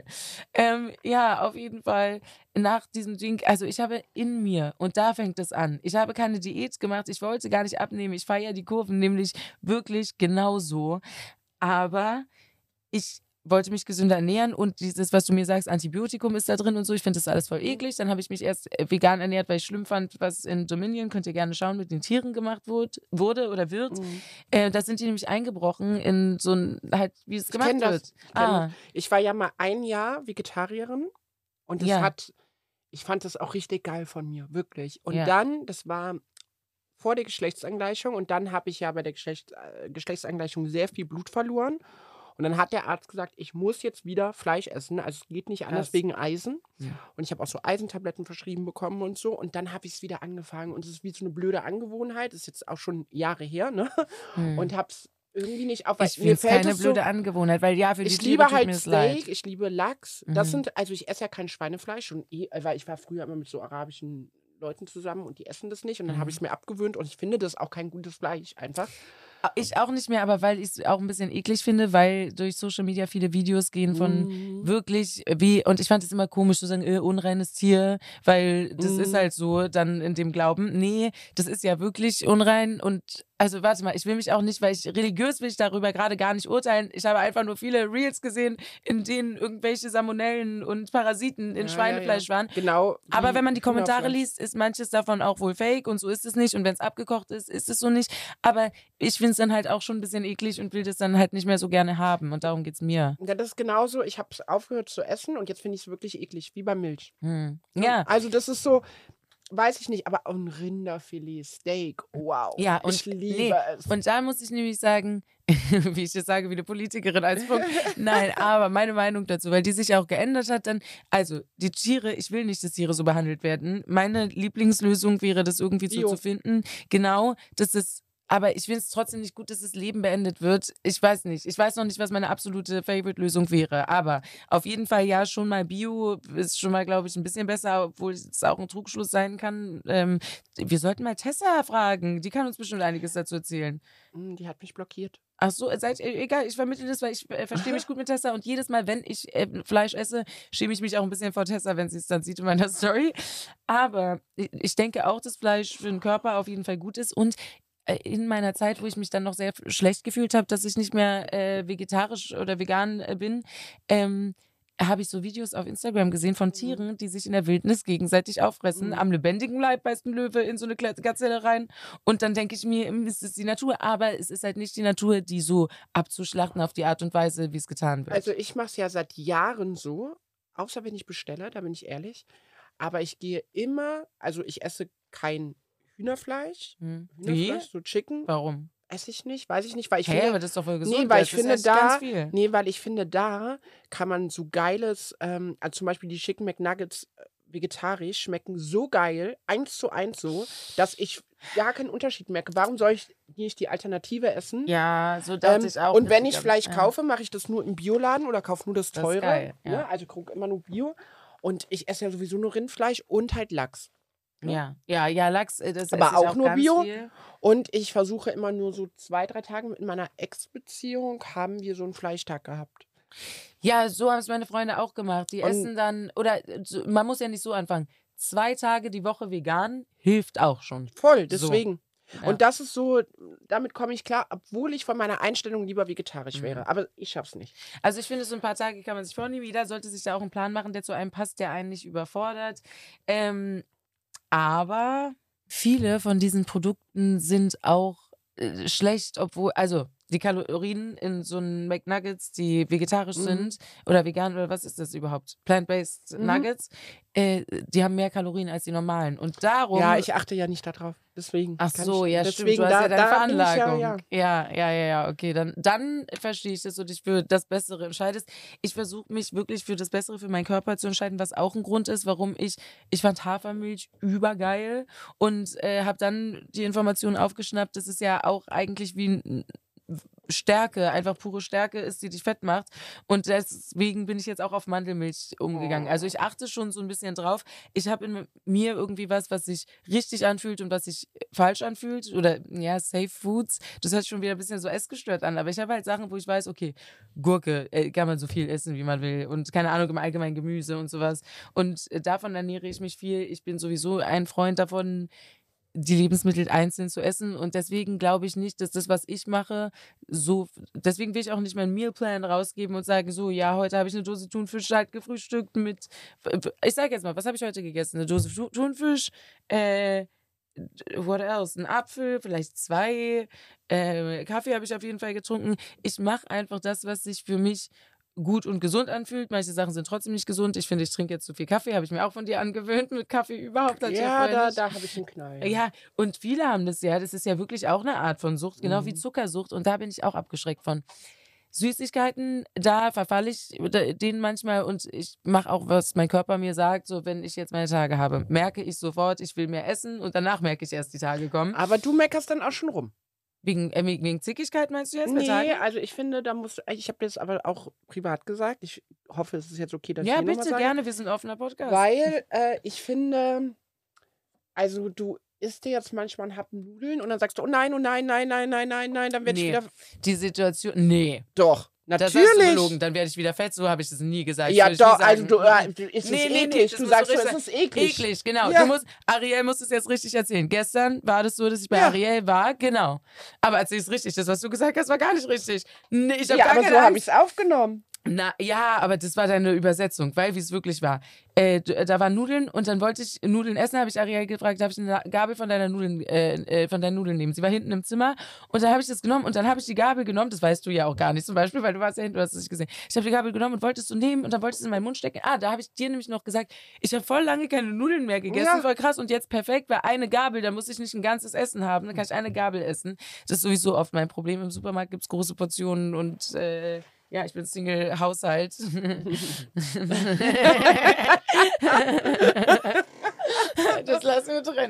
Ja, auf jeden Fall nach diesem Ding, also ich habe in mir, und da fängt es an, ich habe keine Diät gemacht, ich wollte gar nicht abnehmen, ich feiere die Kurven nämlich wirklich genauso, aber ich wollte mich gesünder ernähren und dieses, was du mir sagst, Antibiotikum ist da drin und so, ich finde das alles voll eklig. Dann habe ich mich erst vegan ernährt, weil ich schlimm fand, was in Dominion, könnt ihr gerne schauen, mit den Tieren gemacht wurde oder wird. Da sind die nämlich eingebrochen in so ein, halt, wie es gemacht wird. Ich war ja mal ein Jahr Vegetarierin und ich fand das auch richtig geil von mir, wirklich. Und dann, das war vor der Geschlechtsangleichung und dann habe ich ja bei der Geschlechtsangleichung sehr viel Blut verloren. Und dann hat der Arzt gesagt, ich muss jetzt wieder Fleisch essen. Also es geht nicht anders wegen Eisen. Ja. Und ich habe auch so Eisentabletten verschrieben bekommen und so. Und dann habe ich es wieder angefangen. Und es ist wie so eine blöde Angewohnheit. Das ist jetzt auch schon Jahre her, ne? Und habe es irgendwie nicht auf. Ich finde es keine blöde Angewohnheit, weil für die Tiere liebe halt Steak, ich liebe Lachs. Das sind, also ich esse ja kein Schweinefleisch. Weil ich war früher immer mit so arabischen Leuten zusammen und die essen das nicht. Und dann habe ich es mir abgewöhnt. Und ich finde das auch kein gutes Fleisch einfach. Ich auch nicht mehr, aber weil ich es auch ein bisschen eklig finde, weil durch Social Media viele Videos gehen von wirklich und ich fand es immer komisch zu sagen, unreines Tier, weil das ist halt so dann in dem Glauben. Nee, das ist ja wirklich unrein und also warte mal, ich will mich auch nicht, weil ich religiös will ich darüber gerade gar nicht urteilen. Ich habe einfach nur viele Reels gesehen, in denen irgendwelche Salmonellen und Parasiten in Schweinefleisch waren. Genau. Aber wenn man die Kommentare liest, ist manches davon auch wohl fake und so ist es nicht. Und wenn es abgekocht ist, ist es so nicht. Aber ich finde es dann halt auch schon ein bisschen eklig und will das dann halt nicht mehr so gerne haben. Und darum geht es mir. Ja, das ist genauso. Ich habe es aufgehört zu essen und jetzt finde ich es wirklich eklig, wie bei Milch. Ja. Also das ist so, weiß ich nicht, aber ein Rinderfilet, Steak, wow. Ja, und ich liebe es. Und da muss ich nämlich sagen, wie ich das sage, wie eine Politikerin als Punkt. Nein, aber meine Meinung dazu, weil die sich auch geändert hat, dann, also die Tiere, ich will nicht, dass Tiere so behandelt werden. Meine Lieblingslösung wäre, das irgendwie so zu finden. Genau, das ist. Aber ich finde es trotzdem nicht gut, dass das Leben beendet wird. Ich weiß nicht. Ich weiß noch nicht, was meine absolute Favorite-Lösung wäre. Aber auf jeden Fall ja, schon mal Bio ist schon mal, glaube ich, ein bisschen besser, obwohl es auch ein Trugschluss sein kann. Wir sollten mal Tessa fragen. Die kann uns bestimmt einiges dazu erzählen. Die hat mich blockiert. Ach so, egal, ich vermittle das, weil ich verstehe mich gut mit Tessa und jedes Mal, wenn ich Fleisch esse, schäme ich mich auch ein bisschen vor Tessa, wenn sie es dann sieht in meiner Story. Aber ich denke auch, dass Fleisch für den Körper auf jeden Fall gut ist und in meiner Zeit, wo ich mich dann noch sehr schlecht gefühlt habe, dass ich nicht mehr vegetarisch oder vegan bin, habe ich so Videos auf Instagram gesehen von Tieren, die sich in der Wildnis gegenseitig auffressen, am lebendigen Leib beißt ein Löwe in so eine Gazelle rein und dann denke ich mir, es ist die Natur, aber es ist halt nicht die Natur, die so abzuschlachten auf die Art und Weise, wie es getan wird. Also ich mache es ja seit Jahren so, außer wenn ich bestelle, da bin ich ehrlich, aber ich gehe immer, also ich esse kein Hühnerfleisch, so Chicken. Warum? Esse ich nicht, weiß ich nicht, weil ich finde, aber das ist doch voll gesund. nee, weil ich finde weil ich finde, da kann man so geiles, also zum Beispiel die Chicken McNuggets vegetarisch schmecken so geil, 1:1 so, dass ich gar keinen Unterschied merke. Warum soll ich nicht die Alternative essen? Ja, so dachte ich auch. Und wenn ich Fleisch kaufe, mache ich das nur im Bioladen oder kaufe nur das teure. Das ist geil, ne? Also gucke immer nur Bio. Und ich esse ja sowieso nur Rindfleisch und halt Lachs. Ja, Lachs, das aber esse ich auch nur ganz Bio. Viel. Und ich versuche immer nur so 2-3 Tage in meiner Ex-Beziehung haben wir so einen Fleischtag gehabt. Ja, so haben es meine Freunde auch gemacht. Die essen dann, oder man muss ja nicht so anfangen. 2 Tage die Woche vegan hilft auch schon. Voll, deswegen. So. Und das ist so, damit komme ich klar, obwohl ich von meiner Einstellung lieber vegetarisch wäre. Aber ich schaff's nicht. Also ich finde, so ein paar Tage kann man sich vornehmen. Jeder sollte sich da auch einen Plan machen, der zu einem passt, der einen nicht überfordert. Aber viele von diesen Produkten sind auch schlecht, obwohl, also die Kalorien in so einen McNuggets, die vegetarisch sind oder vegan oder was ist das überhaupt? Plant-based Nuggets, die haben mehr Kalorien als die normalen. Und darum. Ja, ich achte ja nicht darauf. Deswegen. Ach so, ja, stimmt. Deswegen, Du hast ja deine da bin ich Veranlagung. Ja, okay. Dann verstehe ich, dass du dich für das Bessere entscheidest. Ich versuche mich wirklich für das Bessere für meinen Körper zu entscheiden, was auch ein Grund ist, warum ich fand Hafermilch übergeil und habe dann die Information aufgeschnappt, dass es ja auch eigentlich wie Stärke, einfach pure Stärke ist, die dich fett macht. Und deswegen bin ich jetzt auch auf Mandelmilch umgegangen. Also ich achte schon so ein bisschen drauf. Ich habe in mir irgendwie was sich richtig anfühlt und was sich falsch anfühlt. Oder ja, Safe Foods. Das hört sich schon wieder ein bisschen so essgestört an. Aber ich habe halt Sachen, wo ich weiß, okay, Gurke kann man so viel essen, wie man will. Und keine Ahnung, im Allgemeinen Gemüse und sowas. Und davon ernähre ich mich viel. Ich bin sowieso ein Freund davon, die Lebensmittel einzeln zu essen. Und deswegen glaube ich nicht, dass das, was ich mache, deswegen will ich auch nicht meinen Mealplan rausgeben und sagen, so, ja, heute habe ich eine Dose Thunfisch halt gefrühstückt mit, ich sage jetzt mal, was habe ich heute gegessen? Eine Dose Thunfisch, what else? Ein Apfel, vielleicht 2, Kaffee habe ich auf jeden Fall getrunken. Ich mache einfach das, was sich für mich gut und gesund anfühlt. Manche Sachen sind trotzdem nicht gesund. Ich finde, ich trinke jetzt zu viel Kaffee. Habe ich mir auch von dir angewöhnt, mit Kaffee überhaupt. Ja, da habe ich einen Knall. Ja, und viele haben das ja. Das ist ja wirklich auch eine Art von Sucht, genau wie Zuckersucht. Und da bin ich auch abgeschreckt von. Süßigkeiten, da verfalle ich denen manchmal und ich mache auch, was mein Körper mir sagt. So, wenn ich jetzt meine Tage habe, merke ich sofort, ich will mehr essen und danach merke ich erst, die Tage kommen. Aber du meckerst dann auch schon rum. Wegen Zickigkeit meinst du jetzt? Nee, also ich finde, ich habe das aber auch privat gesagt. Ich hoffe, es ist jetzt okay, dass ich Ja, hier nochmal bitte, sage. gerne, wir sind ein offener Podcast. Weil ich finde, also du isst dir jetzt manchmal einen Happen Nudeln und dann sagst du, oh nein, dann werde ich wieder. Die Situation, nee. Doch, Das natürlich. hast du gelogen, dann werde ich wieder fett, so habe ich das nie gesagt. Ja, Würde ich doch, nie also sagen. es ist eklig. das Du musst sagst, richtig es ist eklig. Eklig, genau. Ja. Ariel muss es jetzt richtig erzählen. Gestern war das so, dass ich bei Ja. Ariel war, genau. Aber erzähl es richtig, das, was du gesagt hast, war gar nicht richtig. Nee, ich habe Ja, gar aber keine so habe Angst. ich es aufgenommen. Ja, aber das war deine Übersetzung, weil wie es wirklich war. Da waren Nudeln und dann wollte ich Nudeln essen, habe ich Ariel gefragt, darf ich eine Gabel von deinen Nudeln nehmen? Sie war hinten im Zimmer und dann habe ich das genommen und dann habe ich die Gabel genommen, das weißt du ja auch gar nicht zum Beispiel, weil du warst ja hinten, du hast es nicht gesehen. Ich habe die Gabel genommen und wollte es so nehmen und dann wollte ich es in meinen Mund stecken. Da habe ich dir nämlich noch gesagt, ich habe voll lange keine Nudeln mehr gegessen, Ja. voll krass und jetzt perfekt, weil eine Gabel, da muss ich nicht ein ganzes Essen haben, dann kann ich eine Gabel essen. Das ist sowieso oft mein Problem, im Supermarkt gibt es große Portionen und ja, ich bin Single-Haushalt. Das lassen wir drin.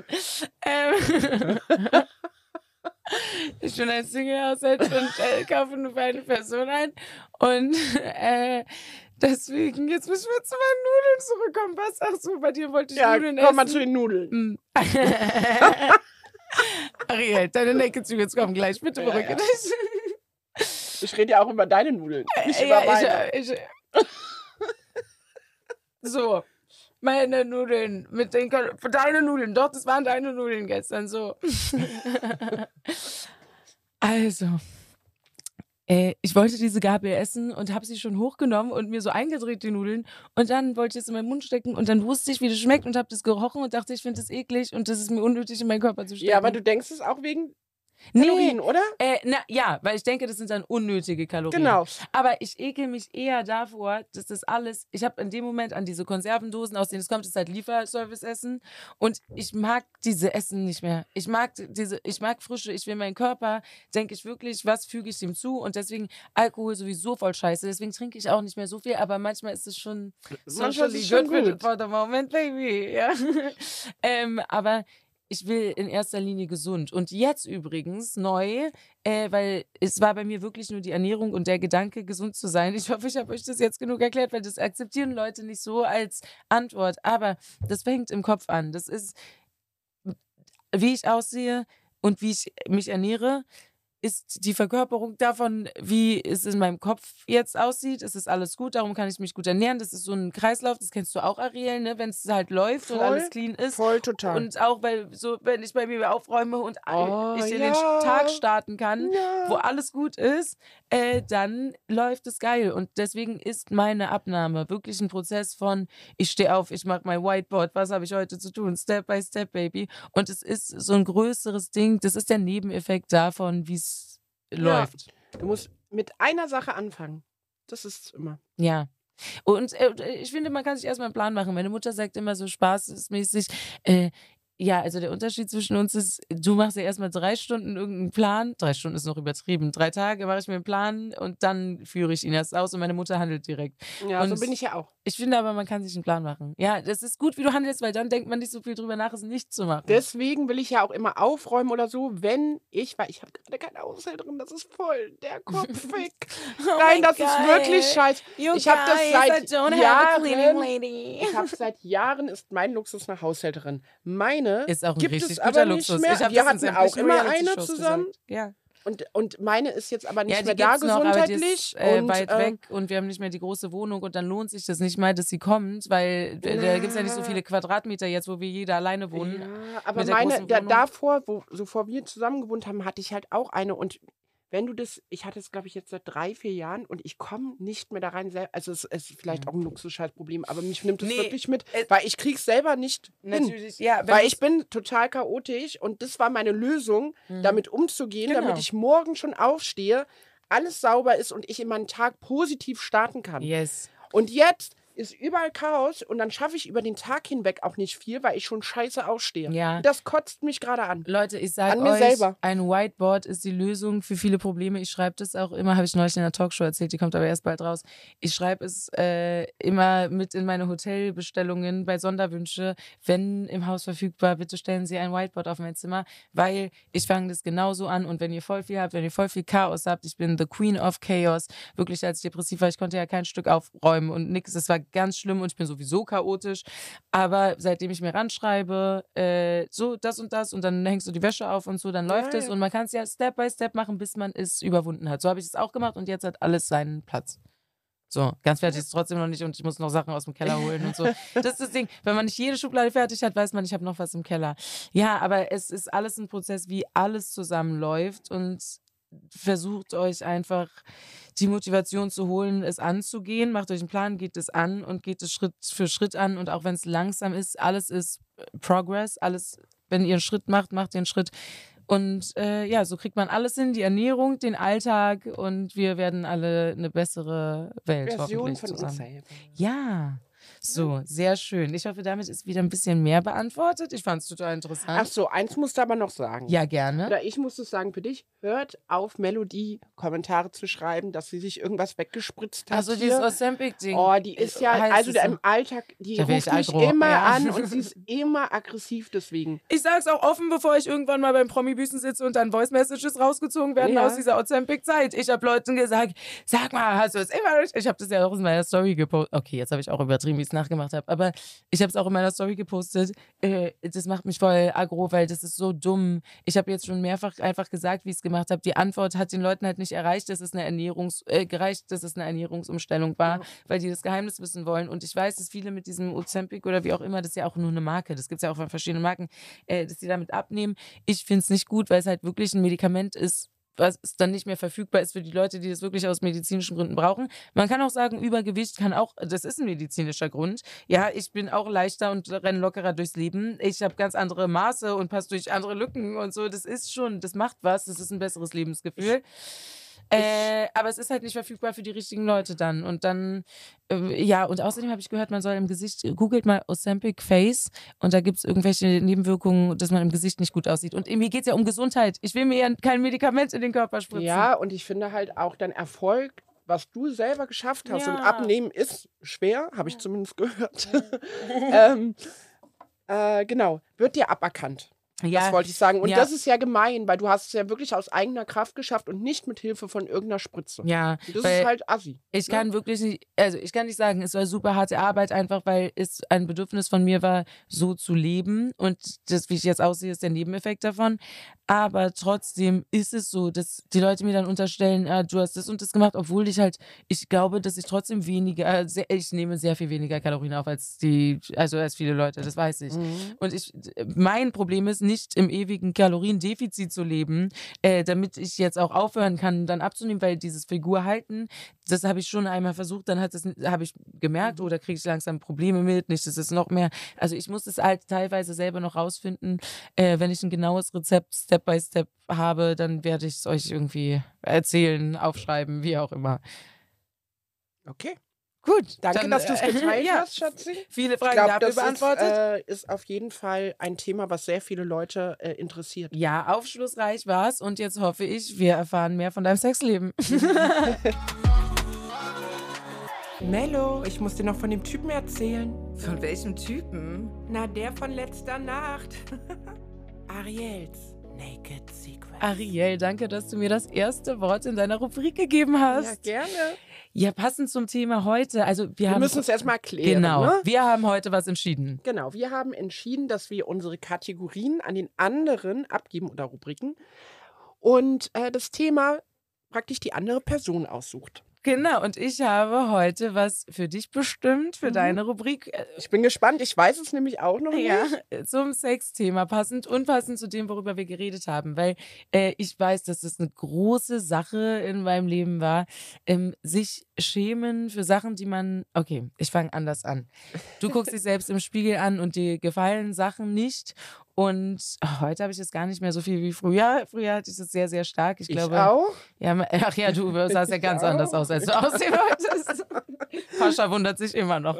Ich bin ein Single-Haushalt und kaufe nur für eine Person ein. Und deswegen, jetzt müssen wir zu meinen Nudeln zurückkommen. Was? Ach so, bei dir wollte ich Nudeln essen. Komm mal zu den Nudeln. Ariel, deine Necke-Züge jetzt kommen gleich. Bitte beruhige dich. Ich rede ja auch über deine Nudeln, nicht über meine. So, meine Nudeln deine Nudeln, doch, das waren deine Nudeln gestern, so. Also, ich wollte diese Gabel essen und habe sie schon hochgenommen und mir so eingedreht, die Nudeln. Und dann wollte ich es in meinen Mund stecken und dann wusste ich, wie das schmeckt und habe das gerochen und dachte, ich finde das eklig und das ist mir unnötig, in meinen Körper zu stecken. Ja, aber du denkst es auch wegen Kalorien, oder? Ja, weil ich denke, das sind dann unnötige Kalorien. Genau. Aber ich ekel mich eher davor, dass das alles, ich habe in dem Moment an diese Konservendosen, aus denen es kommt, das ist halt Lieferservice-Essen und ich mag diese Essen nicht mehr. Ich mag Frische, ich will meinen Körper, denke ich wirklich, was füge ich dem zu und deswegen Alkohol sowieso voll scheiße, deswegen trinke ich auch nicht mehr so viel, aber manchmal ist es schon socially good for the moment, baby. Ja. Aber ich will in erster Linie gesund. Und jetzt übrigens neu, weil es war bei mir wirklich nur die Ernährung und der Gedanke, gesund zu sein. Ich hoffe, ich habe euch das jetzt genug erklärt, weil das akzeptieren Leute nicht so als Antwort. Aber das fängt im Kopf an. Das ist, wie ich aussehe und wie ich mich ernähre, ist die Verkörperung davon, wie es in meinem Kopf jetzt aussieht. Es ist alles gut, darum kann ich mich gut ernähren. Das ist so ein Kreislauf, das kennst du auch, Ariel, ne? Wenn es halt läuft und alles clean ist. Voll total. Und auch, weil so, wenn ich bei mir aufräume und ich in den ja. Tag starten kann, Ja. wo alles gut ist, dann läuft es geil. Und deswegen ist meine Abnahme wirklich ein Prozess von, ich stehe auf, ich mache mein Whiteboard, was habe ich heute zu tun, Step by Step, Baby. Und es ist so ein größeres Ding, das ist der Nebeneffekt davon, wie es läuft. Du musst mit einer Sache anfangen. Das ist immer. Ja. Und ich finde, man kann sich erstmal einen Plan machen. Meine Mutter sagt immer so spaßmäßig, ja, also der Unterschied zwischen uns ist, du machst ja erstmal 3 Stunden irgendeinen Plan. 3 Stunden ist noch übertrieben. 3 Tage mache ich mir einen Plan und dann führe ich ihn erst aus und meine Mutter handelt direkt. Ja, Und so bin ich ja auch. ich finde aber, man kann sich einen Plan machen. Ja, das ist gut, wie du handelst, weil dann denkt man nicht so viel drüber nach, es nicht zu machen. Deswegen will ich ja auch immer aufräumen oder so, wenn ich, weil ich habe gerade keine Haushälterin, das ist voll der Kopf weg. Nein, das ist wirklich scheiße. Ich habe das seit Jahren. Ich habe seit Jahren, ist mein Luxus eine Haushälterin. Meine ist auch ein gibt richtig es guter aber Luxus. nicht mehr. Ich Wir das in hatten auch sämtlichen immer eine Reality-Shows zusammen. gesagt. Ja. Und meine ist jetzt aber nicht Ja, mehr die da gibt's noch, aber die gesundheitlich. ist weit weg und wir haben nicht mehr die große Wohnung und dann lohnt sich das nicht mal, dass sie kommt, weil da gibt es ja nicht so viele Quadratmeter jetzt, wo wir jeder alleine wohnen. Ja, aber mit der meine, großen Wohnung. davor, bevor wir zusammen gewohnt haben, hatte ich halt auch eine. Und wenn du das, ich hatte es, glaube ich, jetzt seit 3, 4 Jahren und ich komme nicht mehr da rein. Also es ist vielleicht auch ein Luxusscheißproblem, aber mich nimmt es wirklich mit, weil ich krieg's selber nicht Natürlich, hin. ja. Weil ich bin total chaotisch und das war meine Lösung, damit umzugehen, damit ich morgen schon aufstehe, alles sauber ist und ich in meinen Tag positiv starten kann. Yes. Und jetzt ist überall Chaos und dann schaffe ich über den Tag hinweg auch nicht viel, weil ich schon scheiße aufstehe. Ja. Das kotzt mich gerade an. Leute, ich sage An mir euch, selber. ein Whiteboard ist die Lösung für viele Probleme. Ich schreibe das auch immer, habe ich neulich in der Talkshow erzählt, die kommt aber erst bald raus. Ich schreibe es immer mit in meine Hotelbestellungen bei Sonderwünsche, wenn im Haus verfügbar, bitte stellen Sie ein Whiteboard auf mein Zimmer, weil ich fange das genauso an und wenn ihr voll viel habt, wenn ihr voll viel Chaos habt, ich bin the Queen of Chaos, wirklich als ich depressiv war, ich konnte ja kein Stück aufräumen und nix, es war ganz schlimm und ich bin sowieso chaotisch, aber seitdem ich mir ranschreibe, so das und dann hängst du die Wäsche auf und so, dann läuft es und man kann es ja Step by Step machen, bis man es überwunden hat. So habe ich es auch gemacht und jetzt hat alles seinen Platz. So, ganz fertig ist es trotzdem noch nicht und ich muss noch Sachen aus dem Keller holen und so. Das ist das Ding. Wenn man nicht jede Schublade fertig hat, weiß man, ich habe noch was im Keller. Ja, aber es ist alles ein Prozess, wie alles zusammenläuft und versucht euch einfach die Motivation zu holen, es anzugehen. Macht euch einen Plan, geht es an und geht es Schritt für Schritt an. Und auch wenn es langsam ist, alles ist Progress. Alles, wenn ihr einen Schritt macht, macht ihr einen Schritt. Und ja, so kriegt man alles hin, die Ernährung, den Alltag und wir werden alle eine bessere Welt Version hoffentlich von uns zusammen. selber. Ja, so, sehr schön. Ich hoffe, damit ist wieder ein bisschen mehr beantwortet. Ich fand es total interessant. Ach so, eins musst du aber noch sagen. Ja, gerne. Oder ich muss es sagen für dich. Hört auf, Melodie Kommentare zu schreiben, dass sie sich irgendwas weggespritzt hat. Also dieses Ozempic-Ding. Oh, die ist ja, heißt also es so. im Alltag, die Da wär ruft ich mich aggro, immer ja. an und sie ist immer aggressiv deswegen. Ich sag's auch offen, bevor ich irgendwann mal beim Promi-Büßen sitze und dann Voice-Messages rausgezogen werden Ja. aus dieser Ozempic-Zeit. Ich habe Leuten gesagt, sag mal, hast du es immer noch? Ich habe das ja auch in meiner Story gepostet. Okay, jetzt habe ich auch übertrieben, wie ich es nachgemacht habe. Aber ich habe es auch in meiner Story gepostet. Das macht mich voll aggro, weil das ist so dumm. Ich habe jetzt schon mehrfach einfach gesagt, wie ich es gemacht habe. Die Antwort hat den Leuten halt nicht erreicht, dass es eine Ernährungsumstellung war, weil die das Geheimnis wissen wollen. Und ich weiß, dass viele mit diesem Ozempic oder wie auch immer, das ist ja auch nur eine Marke, das gibt es ja auch von verschiedenen Marken, dass die damit abnehmen. Ich finde es nicht gut, weil es halt wirklich ein Medikament ist, was dann nicht mehr verfügbar ist für die Leute, die das wirklich aus medizinischen Gründen brauchen. Man kann auch sagen, Übergewicht kann auch, das ist ein medizinischer Grund. Ja, ich bin auch leichter und renne lockerer durchs Leben. Ich habe ganz andere Maße und passe durch andere Lücken und so. Das ist schon, das macht was, das ist ein besseres Lebensgefühl. Aber es ist halt nicht verfügbar für die richtigen Leute dann. Und dann, ja, und außerdem habe ich gehört, man soll im Gesicht, googelt mal Ozempic Face und da gibt es irgendwelche Nebenwirkungen, dass man im Gesicht nicht gut aussieht. Und mir geht es ja um Gesundheit. Ich will mir ja kein Medikament in den Körper spritzen. Ja, und ich finde halt auch dein Erfolg, was du selber geschafft hast, Ja. und abnehmen ist schwer, habe ich zumindest gehört. Genau, wird dir aberkannt. Das Ja, wollte ich sagen. Und ja, das ist ja gemein, weil du hast es ja wirklich aus eigener Kraft geschafft und nicht mit Hilfe von irgendeiner Spritze. ja, Und das ist weil halt assi, ich ne? kann wirklich nicht, also ich kann nicht sagen, es war super harte Arbeit, einfach weil es ein Bedürfnis von mir war, so zu leben. Und das, wie ich jetzt aussehe, ist der Nebeneffekt davon. Aber trotzdem ist es so, dass die Leute mir dann unterstellen, du hast das und das gemacht, obwohl ich glaube, dass ich trotzdem ich nehme sehr viel weniger Kalorien auf als viele Leute, das weiß ich. Mhm. Und mein Problem ist, nicht im ewigen Kaloriendefizit zu leben, damit ich jetzt auch aufhören kann, dann abzunehmen, weil dieses Figur halten, das habe ich schon einmal versucht, dann habe ich gemerkt, Mhm. da kriege ich langsam Probleme mit, nicht, dass es noch mehr, also ich muss es halt teilweise selber noch rausfinden. Wenn ich ein genaues Rezept Step by Step habe, dann werde ich es euch irgendwie erzählen, aufschreiben, wie auch immer. Okay. Gut, Danke, dann, dass du es geteilt ja, hast, Schatzi. viele Ich Fragen glaube, dafür das beantwortet. ist auf jeden Fall ein Thema, was sehr viele Leute interessiert. Ja, aufschlussreich war's und jetzt hoffe ich, wir erfahren mehr von deinem Sexleben. Mello, ich muss dir noch von dem Typen erzählen. Von welchem Typen? Na, der von letzter Nacht. Ariels Naked Secret. Ariel, danke, dass du mir das erste Wort in deiner Rubrik gegeben hast. Ja, gerne. Ja, passend zum Thema heute. Also Wir müssen es erstmal klären. Genau, Ne? wir haben heute was entschieden. Genau, wir haben entschieden, dass wir unsere Kategorien an den anderen abgeben oder Rubriken und das Thema praktisch die andere Person aussucht. Genau, und ich habe heute was für dich bestimmt, für deine Rubrik. Ich bin gespannt, ich weiß es nämlich auch noch nicht. Ja, zum Sexthema, passend zu dem, worüber wir geredet haben, weil ich weiß, dass das eine große Sache in meinem Leben war, sich schämen für Sachen, die man, okay, ich fange anders an. Du guckst dich selbst im Spiegel an und dir gefallen Sachen nicht und heute habe ich es gar nicht mehr so viel wie früher. Früher hatte ich es sehr, sehr stark. Ich glaube, auch. ja, ach ja, du sahst ja ganz anders aus, als du aussehen wolltest. Pascha wundert sich immer noch.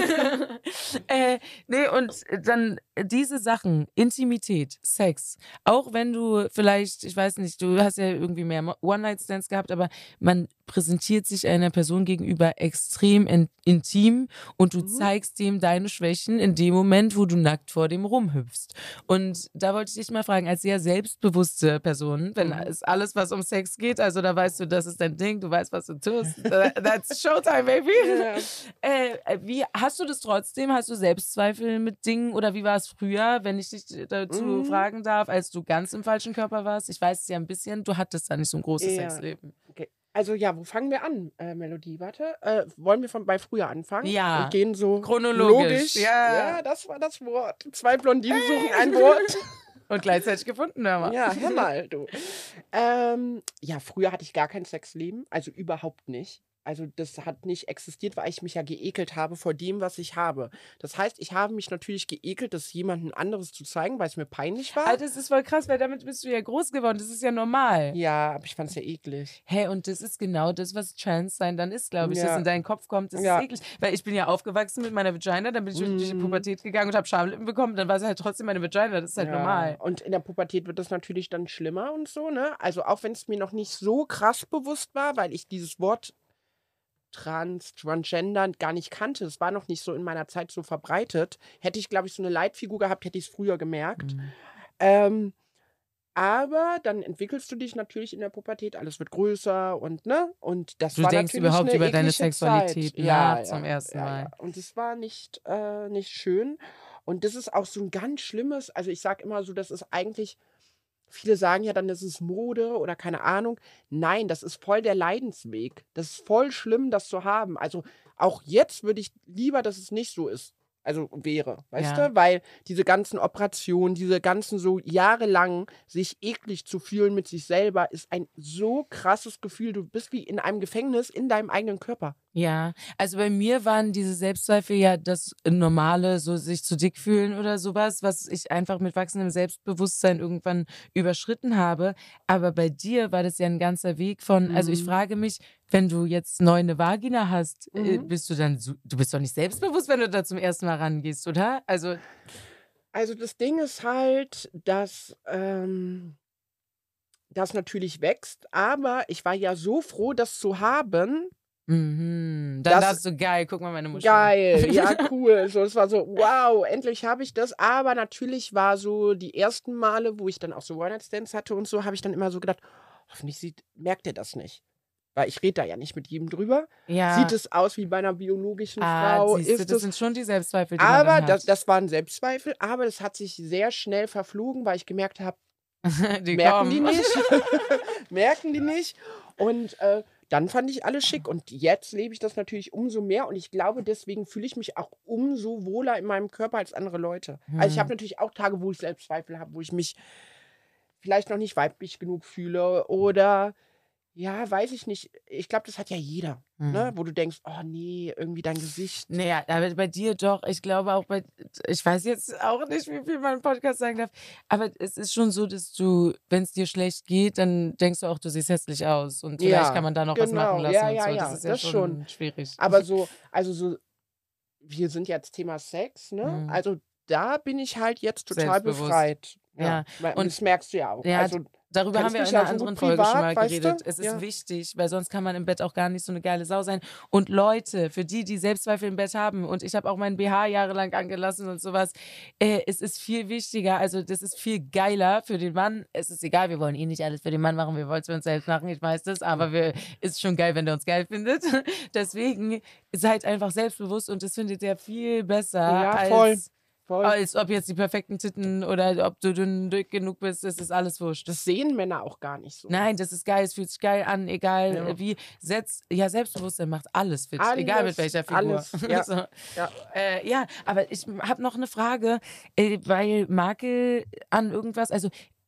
Nee, und dann diese Sachen, Intimität, Sex, auch wenn du vielleicht, ich weiß nicht, du hast ja irgendwie mehr One-Night-Stands gehabt, aber man präsentiert sich einer Person gegenüber extrem intim und du zeigst dem deine Schwächen in dem Moment, wo du nackt vor dem rumhüpfst. Und da wollte ich dich mal fragen, als sehr selbstbewusste Person, wenn es alles, was um Sex geht, also da weißt du, das ist dein Ding, du weißt, was du tust, that's Showtime, baby. Ja. Wie hast du das trotzdem? Hast du Selbstzweifel mit Dingen oder wie war es früher, wenn ich dich dazu fragen darf, als du ganz im falschen Körper warst? Ich weiß es ja ein bisschen, du hattest da nicht so ein großes Ja. Sexleben. Okay. Also ja, wo fangen wir an, Melodie? Warte, wollen wir bei früher anfangen? Ja, Und gehen so chronologisch, logisch. ja. Ja, das war das Wort. Zwei Blondinen suchen ein Wort. Und gleichzeitig gefunden, hör mal. Ja, hör mal, du. Ja, früher hatte ich gar kein Sexleben, also überhaupt nicht. Also das hat nicht existiert, weil ich mich ja geekelt habe vor dem, was ich habe. Das heißt, ich habe mich natürlich geekelt, das jemandem anderes zu zeigen, weil es mir peinlich war. Das ist voll krass, weil damit bist du ja groß geworden. Das ist ja normal. Ja, aber ich fand es ja eklig. Hey, und das ist genau das, was Trans sein dann ist, glaube ich. Ja. Das in deinen Kopf kommt, das Ja. ist eklig. Weil ich bin ja aufgewachsen mit meiner Vagina, dann bin ich durch die Pubertät gegangen und habe Schamlippen bekommen, dann war es halt trotzdem meine Vagina, das ist halt normal. Und in der Pubertät wird das natürlich dann schlimmer und so, ne? Also auch wenn es mir noch nicht so krass bewusst war, weil ich dieses Wort Transgender gar nicht kannte. Es war noch nicht so in meiner Zeit so verbreitet. Hätte ich, glaube ich, so eine Leitfigur gehabt, hätte ich es früher gemerkt. Aber dann entwickelst du dich natürlich in der Pubertät, alles wird größer und ne? Und das Du war denkst natürlich überhaupt eine über deine eklige Sexualität Zeit. nach zum ersten Ja. Mal. Und es war nicht schön. Und das ist auch so ein ganz schlimmes, also ich sage immer so, das ist eigentlich, viele sagen ja dann, das ist Mode oder keine Ahnung. Nein, das ist voll der Leidensweg. Das ist voll schlimm, das zu haben. Also auch jetzt würde ich lieber, dass es nicht so ist. Also wäre, weißt Ja. du? Weil diese ganzen Operationen, diese ganzen so jahrelang sich eklig zu fühlen mit sich selber, ist ein so krasses Gefühl. Du bist wie in einem Gefängnis in deinem eigenen Körper. Ja, also bei mir waren diese Selbstzweifel ja das Normale, so sich zu dick fühlen oder sowas, was ich einfach mit wachsendem Selbstbewusstsein irgendwann überschritten habe. Aber bei dir war das ja ein ganzer Weg von, also ich frage mich, wenn du jetzt neu eine Vagina hast, bist du dann, du bist doch nicht selbstbewusst, wenn du da zum ersten Mal rangehst, oder? Also, Also das Ding ist halt, dass das natürlich wächst, aber ich war ja so froh, das zu haben, Dann Das dachtest du, geil, guck mal meine Muschel. geil, ja, cool. So, es war so, wow, endlich habe ich das. Aber natürlich war so die ersten Male, wo ich dann auch so One-Night-Stands hatte und so, habe ich dann immer so gedacht, hoffentlich merkt er das nicht. Weil ich rede da ja nicht mit jedem drüber. Ja. Sieht es aus wie bei einer biologischen Frau? Siehst du, Ist das es. sind schon die Selbstzweifel, die man Aber dann hat. das waren Selbstzweifel, aber das hat sich sehr schnell verflogen, weil ich gemerkt habe, Die merken die kommen. nicht. Merken die nicht. Und dann fand ich alles schick. Und jetzt lebe ich das natürlich umso mehr. Und ich glaube, deswegen fühle ich mich auch umso wohler in meinem Körper als andere Leute. Also ich habe natürlich auch Tage, wo ich Selbstzweifel habe, wo ich mich vielleicht noch nicht weiblich genug fühle. Oder, ja, weiß ich nicht. Ich glaube, das hat ja jeder. Ne? Wo du denkst, oh nee, irgendwie dein Gesicht. Naja, aber bei dir doch. Ich glaube auch ich weiß jetzt auch nicht, wie viel man im Podcast sagen darf, aber es ist schon so, dass du, wenn es dir schlecht geht, dann denkst du auch, du siehst hässlich aus und vielleicht kann man da noch was machen Genau. lassen Ja, und ja, so. ja, Das ist ja das schon. schon schwierig. Aber so, also so, wir sind jetzt Thema Sex, ne? Also da bin ich halt jetzt total Selbstbewusst. befreit. Ja. Und das merkst du ja auch. Ja, Also darüber haben kennst wir in mich ja einer so anderen gut Folge schon mal privat, weißt geredet. du? Es ist Ja. wichtig, weil sonst kann man im Bett auch gar nicht so eine geile Sau sein. Und Leute, für die Selbstzweifel im Bett haben, und ich habe auch meinen BH jahrelang angelassen und sowas, es ist viel wichtiger, also das ist viel geiler für den Mann. Es ist egal, wir wollen eh nicht alles für den Mann machen, wir wollen es für uns selbst machen, ich weiß das, aber ist schon geil, wenn der uns geil findet. Deswegen seid einfach selbstbewusst und das findet ihr viel besser Ja, voll. als ob jetzt die perfekten Titten oder ob du dünn dick genug bist, das ist alles wurscht. Das sehen Männer auch gar nicht so. Nein, das ist geil, es fühlt sich geil an, egal wie. Selbstbewusstsein macht alles fit, egal mit welcher Figur. Alles, ja. So. Ja. Aber ich habe noch eine Frage, weil Makel an irgendwas, also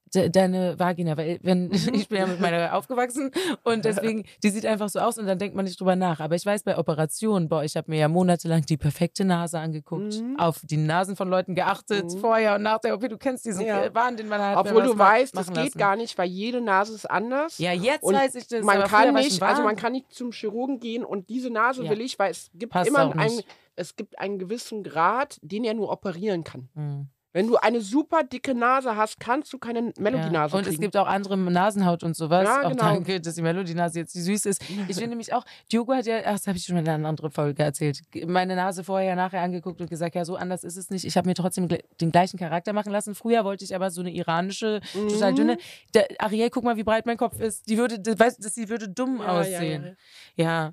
deine Vagina, weil ich bin ja mit meiner aufgewachsen und deswegen, die sieht einfach so aus und dann denkt man nicht drüber nach. Aber ich weiß, bei Operationen, ich habe mir ja monatelang die perfekte Nase angeguckt, auf die Nasen von Leuten geachtet, vorher und nach der OP. Du kennst diesen Wahn, den man hat. Obwohl du weißt, das geht gar nicht, weil jede Nase ist anders. Ja, jetzt und weiß ich das. Man aber kann früher nicht, war ich also man kann nicht zum Chirurgen gehen und diese Nase will ich, weil es gibt Passt immer auch nicht. es gibt einen gewissen Grad, den er nur operieren kann. Wenn du eine super dicke Nase hast, kannst du keine Melodie-Nase kriegen. Und es gibt auch andere Nasenhaut und sowas. Ja, auch genau. danke, dass die Melodie-Nase jetzt süß ist. Ich finde nämlich auch, Diogo hat ja, das habe ich schon in einer anderen Folge erzählt, meine Nase vorher, nachher angeguckt und gesagt, ja, so anders ist es nicht. Ich habe mir trotzdem den gleichen Charakter machen lassen. Früher wollte ich aber so eine iranische, total dünne. Ariel, guck mal, wie breit mein Kopf ist. Die würde dumm aussehen. Ja.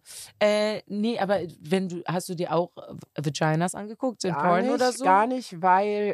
Nee, aber hast du dir auch Vaginas angeguckt in Porn oder so? Gar nicht, weil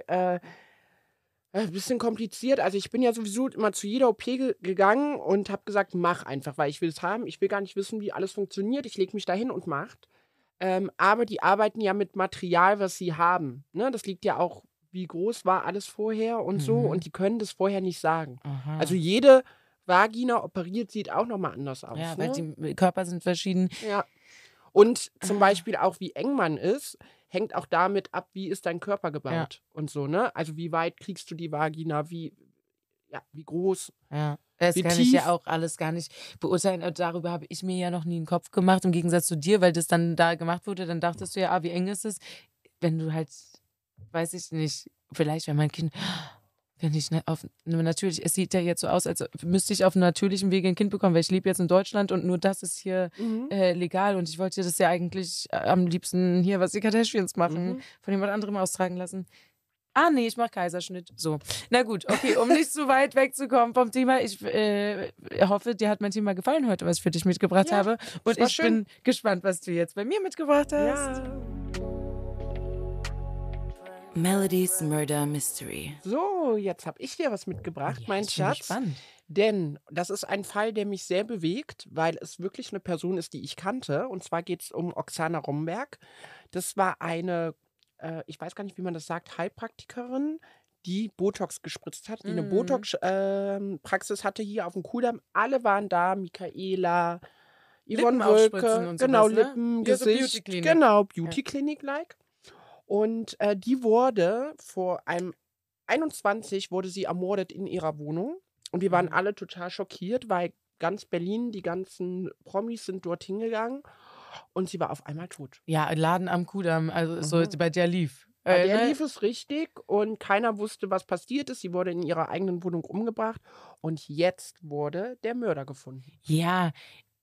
ein bisschen kompliziert. Also ich bin ja sowieso immer zu jeder OP gegangen und habe gesagt, mach einfach, weil ich will es haben. Ich will gar nicht wissen, wie alles funktioniert. Ich lege mich da hin und macht. Aber die arbeiten ja mit Material, was sie haben. Ne? Das liegt ja auch, wie groß war alles vorher und so. Und die können das vorher nicht sagen. Aha. Also jede Vagina operiert sieht auch nochmal anders aus. Ja, ne? weil die Körper sind verschieden. Ja. Und zum Beispiel auch, wie eng man ist, hängt auch damit ab, wie ist dein Körper gebaut und so, ne? Also wie weit kriegst du die Vagina, wie groß. Ja, das wie kann tief. ich ja auch alles gar nicht beurteilen. Darüber habe ich mir ja noch nie einen Kopf gemacht. Im Gegensatz zu dir, weil das dann da gemacht wurde, dann dachtest du ja, wie eng ist es? Wenn du halt, weiß ich nicht, vielleicht, wenn mein Kind... Wenn ich natürlich, es sieht ja jetzt so aus, als müsste ich auf einem natürlichen Wege ein Kind bekommen, weil ich lebe jetzt in Deutschland und nur das ist hier legal und ich wollte das ja eigentlich am liebsten hier, was die Kardashians machen, von jemand anderem austragen lassen. Ah, nee, ich mache Kaiserschnitt. So. Na gut, okay, um nicht zu weit wegzukommen vom Thema. Ich hoffe, dir hat mein Thema gefallen heute, was ich für dich mitgebracht habe. Und ich bin gespannt, was du jetzt bei mir mitgebracht hast. Ja. Melody's Murder Mystery. So, jetzt habe ich dir was mitgebracht, mein ich bin Schatz. gespannt. Denn das ist ein Fall, der mich sehr bewegt, weil es wirklich eine Person ist, die ich kannte. Und zwar geht es um Oksana Romberg. Das war eine, ich weiß gar nicht, wie man das sagt, Heilpraktikerin, die Botox gespritzt hat, die eine Botox-Praxis hatte hier auf dem Kudamm. Alle waren da, Michaela, Yvonne Wölke, und genau, sowas, ne? Lippen, Ja, so Gesicht, Beauty-Klinik. genau, Beauty-Klinik-like. Und die wurde vor einem 21 wurde sie ermordet in ihrer Wohnung. Und wir waren alle total schockiert, weil ganz Berlin, die ganzen Promis sind dorthin gegangen und sie war auf einmal tot. Ja, Laden am Kudamm, also so bei der lief. Bei der lief es richtig und keiner wusste, was passiert ist. Sie wurde in ihrer eigenen Wohnung umgebracht und jetzt wurde der Mörder gefunden. Ja,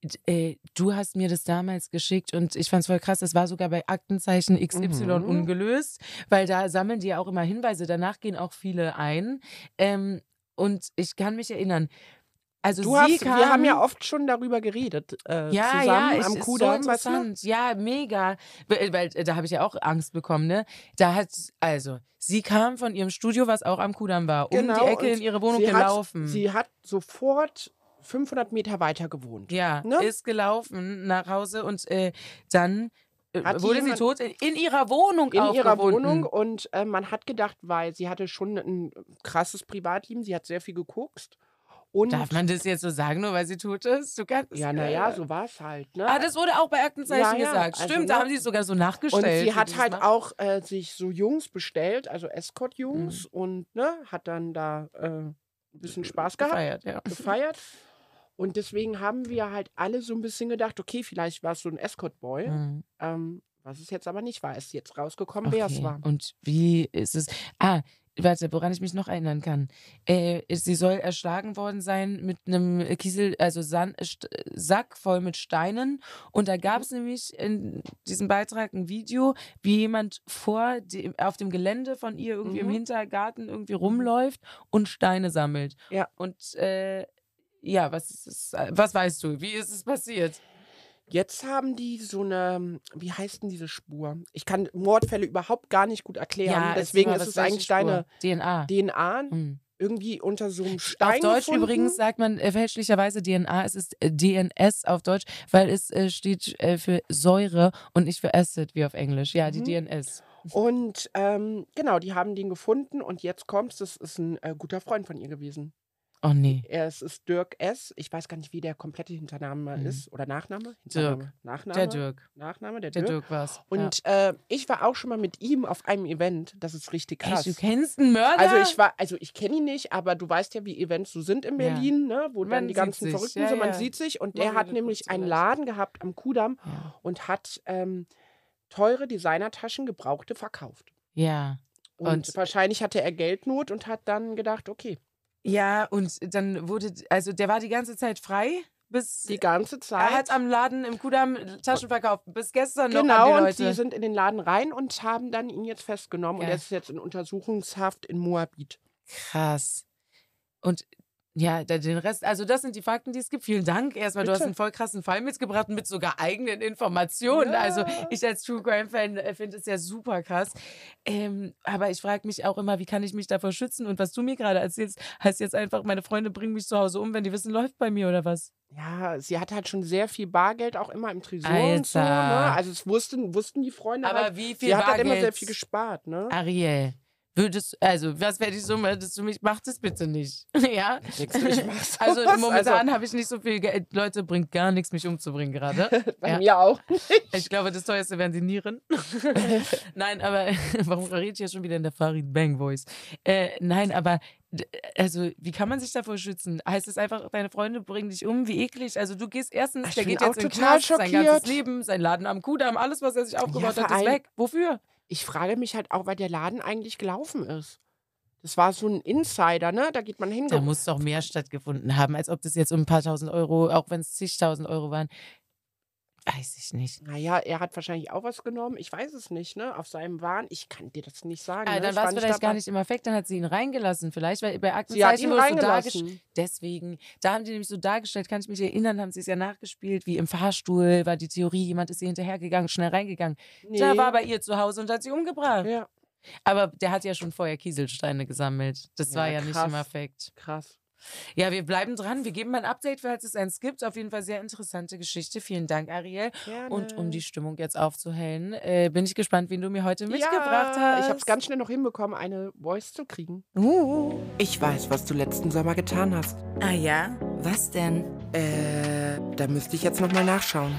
Du hast mir das damals geschickt und ich fand es voll krass. Das war sogar bei Aktenzeichen XY ungelöst, weil da sammeln die ja auch immer Hinweise. Danach gehen auch viele ein. Und ich kann mich erinnern, also Wir haben ja oft schon darüber geredet, zusammen am ist so Kudamm, weißt du noch? interessant. Ja, mega. Weil da habe ich ja auch Angst bekommen, ne? Sie kam von ihrem Studio, was auch am Kudamm war, um die Genau, Ecke und in ihre Wohnung sie gelaufen. Sie hat sofort 500 Meter weiter gewohnt. Ja, Ne? ist gelaufen nach Hause und dann wurde sie jemand tot in ihrer Wohnung in ihrer Wohnung aufgefunden. und man hat gedacht, weil sie hatte schon ein krasses Privatleben, sie hat sehr viel gekokst Darf und man das jetzt so sagen, nur weil sie tot ist? Du kannst, ja, naja, so war es halt, ne? das wurde auch bei Aktenzeichen Ja, gesagt. also, Stimmt, da ne? haben sie es sogar so Und nachgestellt. sie wie hat die das halt machen. auch sich so Jungs bestellt, also Escort-Jungs und ne, hat dann da ein bisschen Spaß gehabt, gefeiert. Und deswegen haben wir halt alle so ein bisschen gedacht, okay, vielleicht war es so ein Escort-Boy, was es jetzt aber nicht war. Ist jetzt rausgekommen, wer es Okay. war. Und wie ist es? Warte, woran ich mich noch erinnern kann. Sie soll erschlagen worden sein mit einem Sack voll mit Steinen. Und da gab es nämlich in diesem Beitrag ein Video, wie jemand auf dem Gelände von ihr irgendwie im Hintergarten irgendwie rumläuft und Steine sammelt. Ja. Und ja, was weißt du? Wie ist es passiert? Jetzt haben die so eine, wie heißt denn diese Spur? Ich kann Mordfälle überhaupt gar nicht gut erklären. Ja, Deswegen mal, ist was es welche eigentlich Spur? deine DNA. DNA Hm. irgendwie unter so einem Auf Stein Deutsch gefunden. übrigens sagt man fälschlicherweise DNA, es ist DNS auf Deutsch, weil es steht für Säure und nicht für Acid wie auf Englisch. Ja, die DNS. Und genau, die haben den gefunden und jetzt kommt's, das ist ein guter Freund von ihr gewesen. Oh nee. Es ist Dirk S. Ich weiß gar nicht, wie der komplette Hintername ist. Oder Nachname? Dirk. Nachname? Der Dirk. Nachname, der Der Dirk. Dirk war's. Und ich war auch schon mal mit ihm auf einem Event. Das ist richtig krass. Echt, du kennst einen Mörder? Also ich kenne ihn nicht, aber du weißt ja, wie Events so sind in Berlin, ne? Wo Man dann die sieht ganzen sich. Verrückten Ja, sind. Man ja. sieht sich. Und Man der hat redet nämlich kurz einen vielleicht. Laden gehabt am Kudamm und hat teure Designertaschen, gebrauchte, verkauft. Ja. Und wahrscheinlich hatte er Geldnot und hat dann gedacht, okay, Ja, und dann der war die ganze Zeit frei, bis die ganze er Zeit. hat am Laden im Kudamm Taschen verkauft. Bis gestern noch an Genau, die und Leute. die sind in den Laden rein und haben dann ihn jetzt festgenommen. Und Geil. er ist jetzt in Untersuchungshaft in Moabit. Krass. Und ja, den Rest, also das sind die Fakten, die es gibt. Vielen Dank. Erstmal, du hast Bitte. einen voll krassen Fall mitgebracht mit sogar eigenen Informationen. Ja. Also ich als True Crime Fan finde es ja super krass. Aber ich frage mich auch immer, wie kann ich mich davor schützen? Und was du mir gerade erzählst, heißt jetzt einfach, meine Freunde bringen mich zu Hause um, wenn die wissen, läuft bei mir oder was? Ja, sie hat halt schon sehr viel Bargeld auch immer im Tresor und so. Ne? Alter. Also es wussten die Freunde Aber halt. wie viel Sie hat halt immer Bargeld? sehr viel gespart, ne? Ariel, was wäre die Summe, dass du mich, mach das bitte nicht. Ja? Nix, ich mach sowas. Also momentan habe ich nicht so viel Geld. Leute, bringt gar nichts, mich umzubringen gerade. Bei Ja. mir auch. Ich glaube, das teuerste wären die Nieren. Nein, aber warum rede ich ja schon wieder in der Farid Bang Voice? Nein, aber also wie kann man sich davor schützen? Heißt es einfach, deine Freunde bringen dich um? Wie eklig? Also du gehst erstens, Ich der bin geht jetzt auch in den total Knast, sein schockiert. ganzes Leben, sein Laden am Kudamm, alles, was er sich aufgebaut hat, vor ist allem- weg. Wofür? Ich frage mich halt auch, weil der Laden eigentlich gelaufen ist. Das war so ein Insider, ne? Da geht man hin. Da muss doch mehr stattgefunden haben, als ob das jetzt um ein paar tausend Euro, auch wenn es zigtausend Euro waren. Weiß ich nicht. Naja, er hat wahrscheinlich auch was genommen. Ich weiß es nicht, ne? Auf seinem Wahn. Ich kann dir das nicht sagen. Ne? Dann Ich war war es nicht vielleicht gar dabei. nicht im Affekt, dann hat sie ihn reingelassen vielleicht, weil bei Sie hat Aktenzeichen ihn wurde es so dargestellt. reingelassen. Deswegen, da haben die nämlich so dargestellt, kann ich mich erinnern, haben sie es ja nachgespielt, wie im Fahrstuhl war die Theorie, jemand ist ihr hinterhergegangen, schnell reingegangen. Der Nee. war bei ihr zu Hause und hat sie umgebracht. Ja, Aber der hat ja schon vorher Kieselsteine gesammelt. Das Ja, war ja nicht krass. im Affekt. krass. Ja, wir bleiben dran. Wir geben mal ein Update, falls es eins gibt. Auf jeden Fall sehr interessante Geschichte. Vielen Dank, Ariel. Gerne. Und um die Stimmung jetzt aufzuhellen, bin ich gespannt, wen du mir heute mitgebracht hast. Ich habe es ganz schnell noch hinbekommen, eine Voice zu kriegen. Ich weiß, was du letzten Sommer getan hast. Ah ja? Was denn? Da müsste ich jetzt noch mal nachschauen.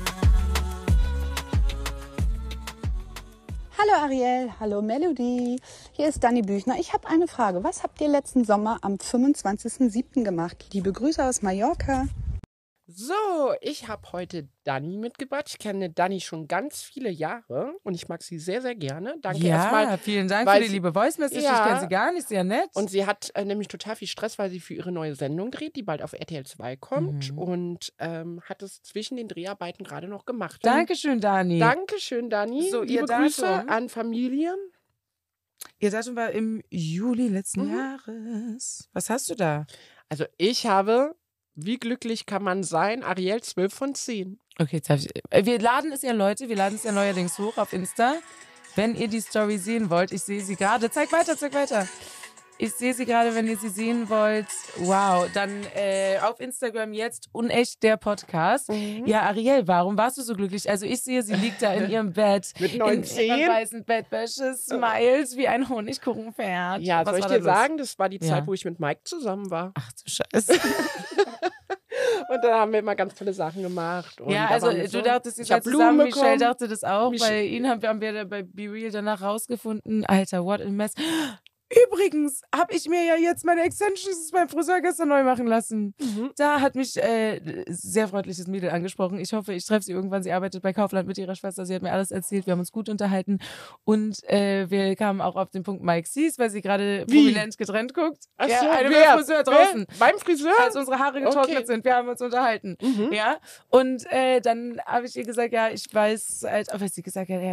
Hallo Ariel, hallo Melody. Hier ist Dani Büchner. Ich habe eine Frage. Was habt ihr letzten Sommer am 25.07. gemacht? Liebe Grüße aus Mallorca. So, ich habe heute Dani mitgebracht. Ich kenne Dani schon ganz viele Jahre und ich mag sie sehr, sehr gerne. Danke erstmal. Ja, vielen Dank für weil die sie- liebe Voice Message. Ich kenne sie Ja, gar nicht, sehr nett. und sie hat nämlich total viel Stress, weil sie für ihre neue Sendung dreht, die bald auf RTL 2 kommt Mhm. und hat es zwischen den Dreharbeiten gerade noch gemacht. Und Dankeschön, Dani. Dankeschön, Dani. So, ihr Liebe Grüße Datum? an Familie. Ihr Datum war im Juli letzten Jahres. Was hast du da? Also ich habe, wie glücklich kann man sein, Ariel 12 von 10. Okay, jetzt wir laden es ja, Leute, wir laden es ja neuerdings hoch auf Insta. Wenn ihr die Story sehen wollt, ich sehe sie gerade. Zeig weiter, zeig weiter. Ich sehe sie gerade, wenn ihr sie sehen wollt. Wow, dann auf Instagram jetzt unecht der Podcast. Ja, Ariel, warum warst du so glücklich? Also ich sehe, sie liegt da in ihrem Bett. Mit in 19? ihrer weißen Bettwäsche, smiles wie ein Honigkuchenpferd. Ja, Was soll ich war da dir los? sagen, das war die Zeit, Ja. wo ich mit Mike zusammen war. Ach du Scheiße. Und da haben wir immer ganz tolle Sachen gemacht. Und Ja, da also waren wir du so- dachtest, ihr ich hab seid zusammen. Blumen Michelle bekommen. dachte das auch. Mich- Bei ihnen haben wir da bei Be Real danach rausgefunden. Alter, what a mess. Übrigens habe ich mir ja jetzt meine Extensions beim Friseur gestern neu machen lassen. Da hat mich sehr freundliches Mädel angesprochen. Ich hoffe, ich treffe sie irgendwann. Sie arbeitet bei Kaufland mit ihrer Schwester. Sie hat mir alles erzählt. Wir haben uns gut unterhalten. Und wir kamen auch auf den Punkt Mike Sees, weil sie gerade Wie? prominent getrennt guckt. Ach ja, so, eine wer? beim Friseur draußen. Wer? Beim Friseur? Als unsere Haare getrocknet Okay. sind. Wir haben uns unterhalten. Ja. Und dann habe ich ihr gesagt, ja, ich weiß halt, was sie gesagt hat,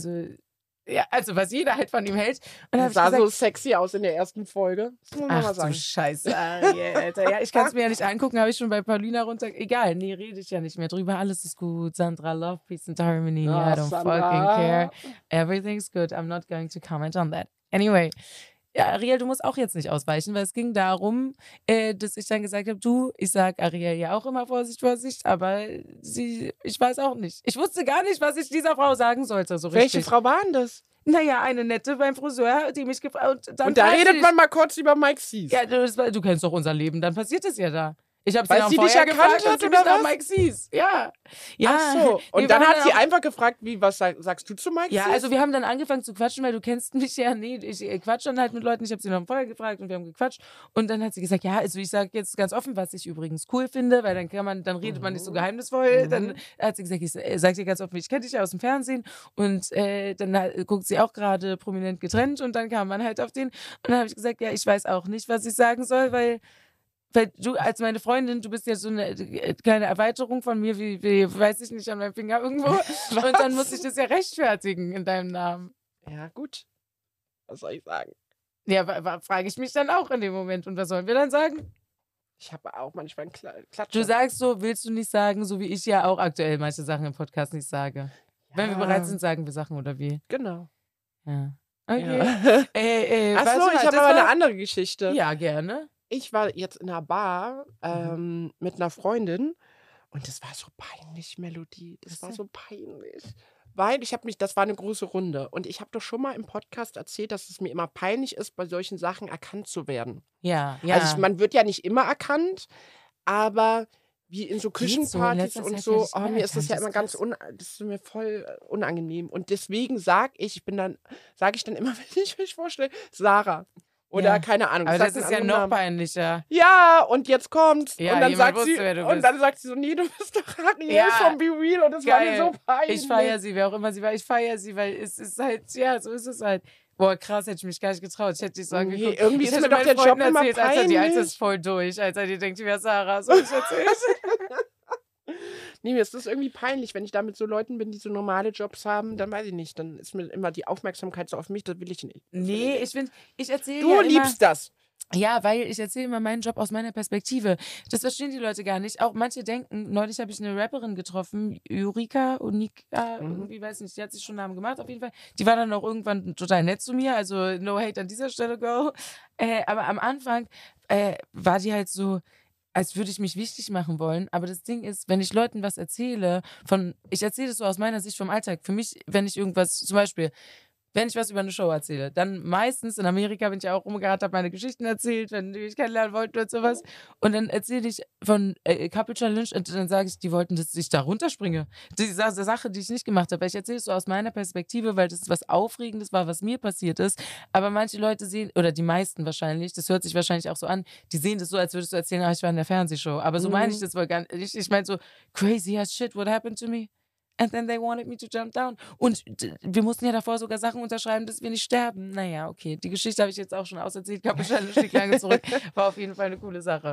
also was jeder halt von ihm hält. Und dann Er habe ich sah gesagt, so sexy aus in der ersten Folge. Das muss man mal ach du sagen. Scheiße, Ariel, Alter. Ja, ich kann es mir ja nicht angucken, habe ich schon bei Paulina runter. Egal, nee, rede ich ja nicht mehr drüber. Alles ist gut. Sandra, love, peace and harmony. I Ach, don't Sandra. fucking care. Everything's good. I'm not going to comment on that. Anyway. Ja, Ariel, du musst auch jetzt nicht ausweichen, weil es ging darum, dass ich dann gesagt habe, ich sag Ariel ja auch immer Vorsicht, Vorsicht, aber ich weiß auch nicht. Ich wusste gar nicht, was ich dieser Frau sagen sollte, so Welche richtig. Frau war denn das? Naja, eine nette beim Friseur, die mich gefragt hat. Und da redet man mal kurz über Mike Sees. Ja, du kennst doch unser Leben, dann passiert es ja da. Ich habe sie Weil dann sie dich vorher erkannt gefragt, hat, ob sie oder mich nach was? Mike Sees. Ja. Ja. Ach so. Und wir dann waren hat sie auch- einfach gefragt, was sagst du zu Mike Ja, Sees? also wir haben dann angefangen zu quatschen, weil du kennst mich ja. Nee, ich quatsch dann halt mit Leuten. Ich habe sie noch vorher gefragt und wir haben gequatscht. Und dann hat sie gesagt, ja, also ich sage jetzt ganz offen, was ich übrigens cool finde, weil dann redet man nicht so geheimnisvoll. Dann hat sie gesagt, ich sag dir ganz offen, ich kenne dich ja aus dem Fernsehen. Und dann guckt sie auch gerade prominent getrennt und dann kam man halt auf den. Und dann habe ich gesagt, ja, ich weiß auch nicht, was ich sagen soll, weil du als meine Freundin, du bist ja so eine kleine Erweiterung von mir, wie weiß ich nicht, an meinem Finger irgendwo. Und dann muss ich das ja rechtfertigen in deinem Namen. Ja, gut. Was soll ich sagen? Ja, frage ich mich dann auch in dem Moment. Und was sollen wir dann sagen? Ich habe auch manchmal einen Klatscher. Du sagst so, willst du nicht sagen, so wie ich ja auch aktuell manche Sachen im Podcast nicht sage. Wenn wir bereit sind, sagen wir Sachen oder wie? Genau. Ja. Okay. Ja. weißt Achso, du, ich das habe aber war- eine andere Geschichte. Ja, gerne. Ich war jetzt in einer Bar mit einer Freundin und das war so peinlich, Melodie. Das war so peinlich. Weil das war eine große Runde. Und ich habe doch schon mal im Podcast erzählt, dass es mir immer peinlich ist, bei solchen Sachen erkannt zu werden. Ja, ja. Also man wird ja nicht immer erkannt, aber wie in so Geht so, in Küchenpartys letzter und Zeit so, werde ich mir ist das ja anerkannt, immer das ist ganz, das ist mir voll unangenehm. Und deswegen sage ich dann immer, wenn ich mich vorstelle, Sarah. Oder Ja. keine Ahnung. Aber sag das einen ist ja anderen noch Namen. peinlicher. Ja, und jetzt kommt's. Ja, und dann jemand sagt sie, wusste, wer du und bist. dann sagt sie so, nee, du bist doch Ariel Ja. von Be Real. Und das war mir Geil. so peinlich. Ich feiere sie, wer auch immer sie war. Ich feiere sie, weil es ist halt, ja, so ist es halt. Boah, krass, hätte ich mich gar nicht getraut. Ich hätte dich so Nee, angeguckt. irgendwie Ich ist hätte mir doch meinen der Job Freunden immer erzählt, Alter, die Alte peinlich. ist voll durch. Alter, die denkt, wer Sarah. So, ich erzähl's. Nee, mir ist das irgendwie peinlich, wenn ich da mit so Leuten bin, die so normale Jobs haben, dann weiß ich nicht, dann ist mir immer die Aufmerksamkeit so auf mich, das will ich nicht. Nee, ich finde, ich erzähle Du ja immer... liebst das. Ja, weil ich erzähle immer meinen Job aus meiner Perspektive. Das verstehen die Leute gar nicht. Auch manche denken, neulich habe ich eine Rapperin getroffen, Unika, irgendwie, weiß nicht, die hat sich schon Namen gemacht, auf jeden Fall. Die war dann auch irgendwann total nett zu mir, also no hate an dieser Stelle, girl. Aber am Anfang war die halt so, als würde ich mich wichtig machen wollen. Aber das Ding ist, wenn ich Leuten was erzähle, ich erzähle es so aus meiner Sicht vom Alltag. Für mich, wenn ich irgendwas, zum Beispiel, wenn ich was über eine Show erzähle. Dann meistens, in Amerika bin ich ja auch rumgerannt, habe meine Geschichten erzählt, wenn die mich kennenlernen wollten und sowas. Und dann erzähle ich von Couple Challenge und dann sage ich, die wollten, dass ich da runterspringe. Die Sache, die ich nicht gemacht habe. Weil ich erzähle es so aus meiner Perspektive, weil das was Aufregendes war, was mir passiert ist. Aber manche Leute sehen, oder die meisten wahrscheinlich, das hört sich wahrscheinlich auch so an, die sehen das so, als würdest du erzählen, ich war in der Fernsehshow. Aber so meine ich das wohl gar nicht. Ich meine so, crazy as shit, what happened to me? And then they wanted me to jump down. Und wir mussten ja davor sogar Sachen unterschreiben, dass wir nicht sterben. Naja, okay. Die Geschichte habe ich jetzt auch schon auserzählt. Couple Challenge liegt lange zurück. War auf jeden Fall eine coole Sache.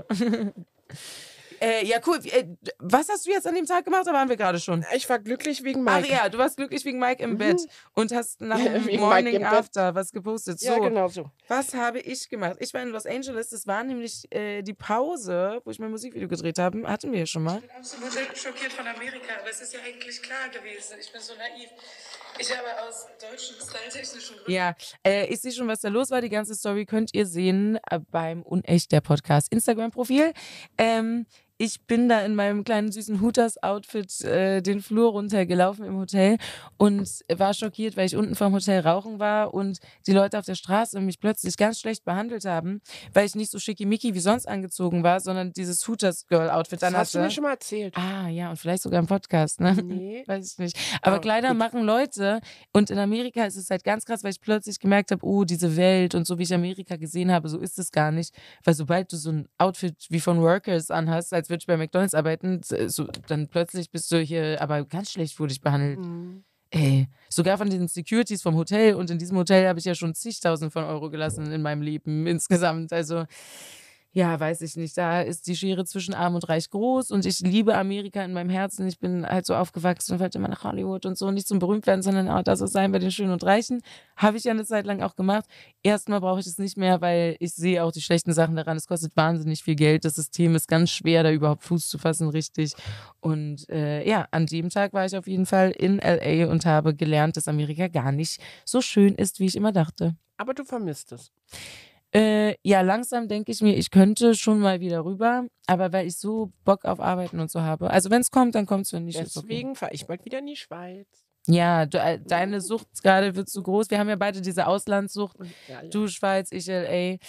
Ja, cool. Was hast du jetzt an dem Tag gemacht? Da waren wir gerade schon. Ich war glücklich wegen Mike. Ach ja, du warst glücklich wegen Mike im Bett und hast nach dem Wegen Mike Morning im Bett. After was gepostet. So, Ja, genau so. was habe ich gemacht? Ich war in Los Angeles. Das war nämlich die Pause, wo ich mein Musikvideo gedreht habe. Hatten wir ja schon mal. Ich bin absolut schockiert von Amerika, aber es ist ja eigentlich klar gewesen. Ich bin so naiv. Ich habe aus deutschen, styletechnischen Gründen... Ja, ich sehe schon, was da los war. Die ganze Story könnt ihr sehen beim Unecht, der Podcast Instagram-Profil. Ich bin da in meinem kleinen süßen Hooters-Outfit den Flur runtergelaufen im Hotel und war schockiert, weil ich unten vom Hotel rauchen war und die Leute auf der Straße mich plötzlich ganz schlecht behandelt haben, weil ich nicht so schickimicki wie sonst angezogen war, sondern dieses Hooters-Girl-Outfit dann Das hast du hatte. mir schon mal erzählt. Ah, ja, und vielleicht sogar im Podcast, ne? Nee. Weiß ich nicht. Aber Oh, Kleider gut. machen Leute und in Amerika ist es halt ganz krass, weil ich plötzlich gemerkt habe, oh, diese Welt und so wie ich Amerika gesehen habe, so ist es gar nicht. Weil sobald du so ein Outfit wie von Workers anhast, als würde ich bei McDonald's arbeiten, so, dann plötzlich bist du hier, aber ganz schlecht wurde ich behandelt. Ey, sogar von den Securities vom Hotel und in diesem Hotel habe ich ja schon zigtausend von Euro gelassen in meinem Leben insgesamt. Also ja, weiß ich nicht. Da ist die Schere zwischen Arm und Reich groß und ich liebe Amerika in meinem Herzen. Ich bin halt so aufgewachsen und wollte immer nach Hollywood und so, nicht zum berühmt werden, sondern auch das sein bei den Schönen und Reichen. Habe ich ja eine Zeit lang auch gemacht. Erstmal brauche ich es nicht mehr, weil ich sehe auch die schlechten Sachen daran. Es kostet wahnsinnig viel Geld. Das System ist ganz schwer, da überhaupt Fuß zu fassen, richtig. Und ja, an dem Tag war ich auf jeden Fall in L.A. und habe gelernt, dass Amerika gar nicht so schön ist, wie ich immer dachte. Aber du vermisst es. Ja, langsam denke ich mir, ich könnte schon mal wieder rüber, aber weil ich so Bock auf Arbeiten und so habe. Also wenn es kommt, dann kommt es, wenn nicht. ist okay. Deswegen fahre ich bald wieder in die Schweiz. Ja, deine Sucht gerade wird zu groß. Wir haben ja beide diese Auslandssucht. Ja, ja. Du Schweiz, ich L.A.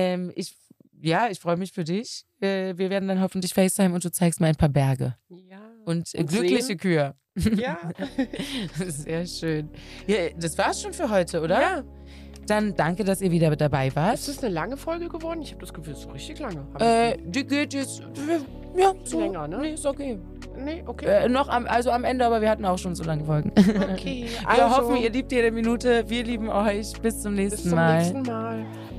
Ich freue mich für dich. Wir werden dann hoffentlich FaceTime und du zeigst mir ein paar Berge. Ja. Und glückliche sehen? Kühe. Ja. Sehr schön. Ja, das war's schon für heute, oder? Ja. Dann danke, dass ihr wieder dabei wart. Ist das eine lange Folge geworden? Ich habe das Gefühl, es ist so richtig lange. Die geht jetzt, ja, so. Länger, ne? Nee, ist okay. Nee, okay. Noch am Ende, aber wir hatten auch schon so lange Folgen. Okay. Wir hoffen, ihr liebt jede Minute. Wir lieben euch. Bis zum nächsten bis zum Mal. nächsten Mal.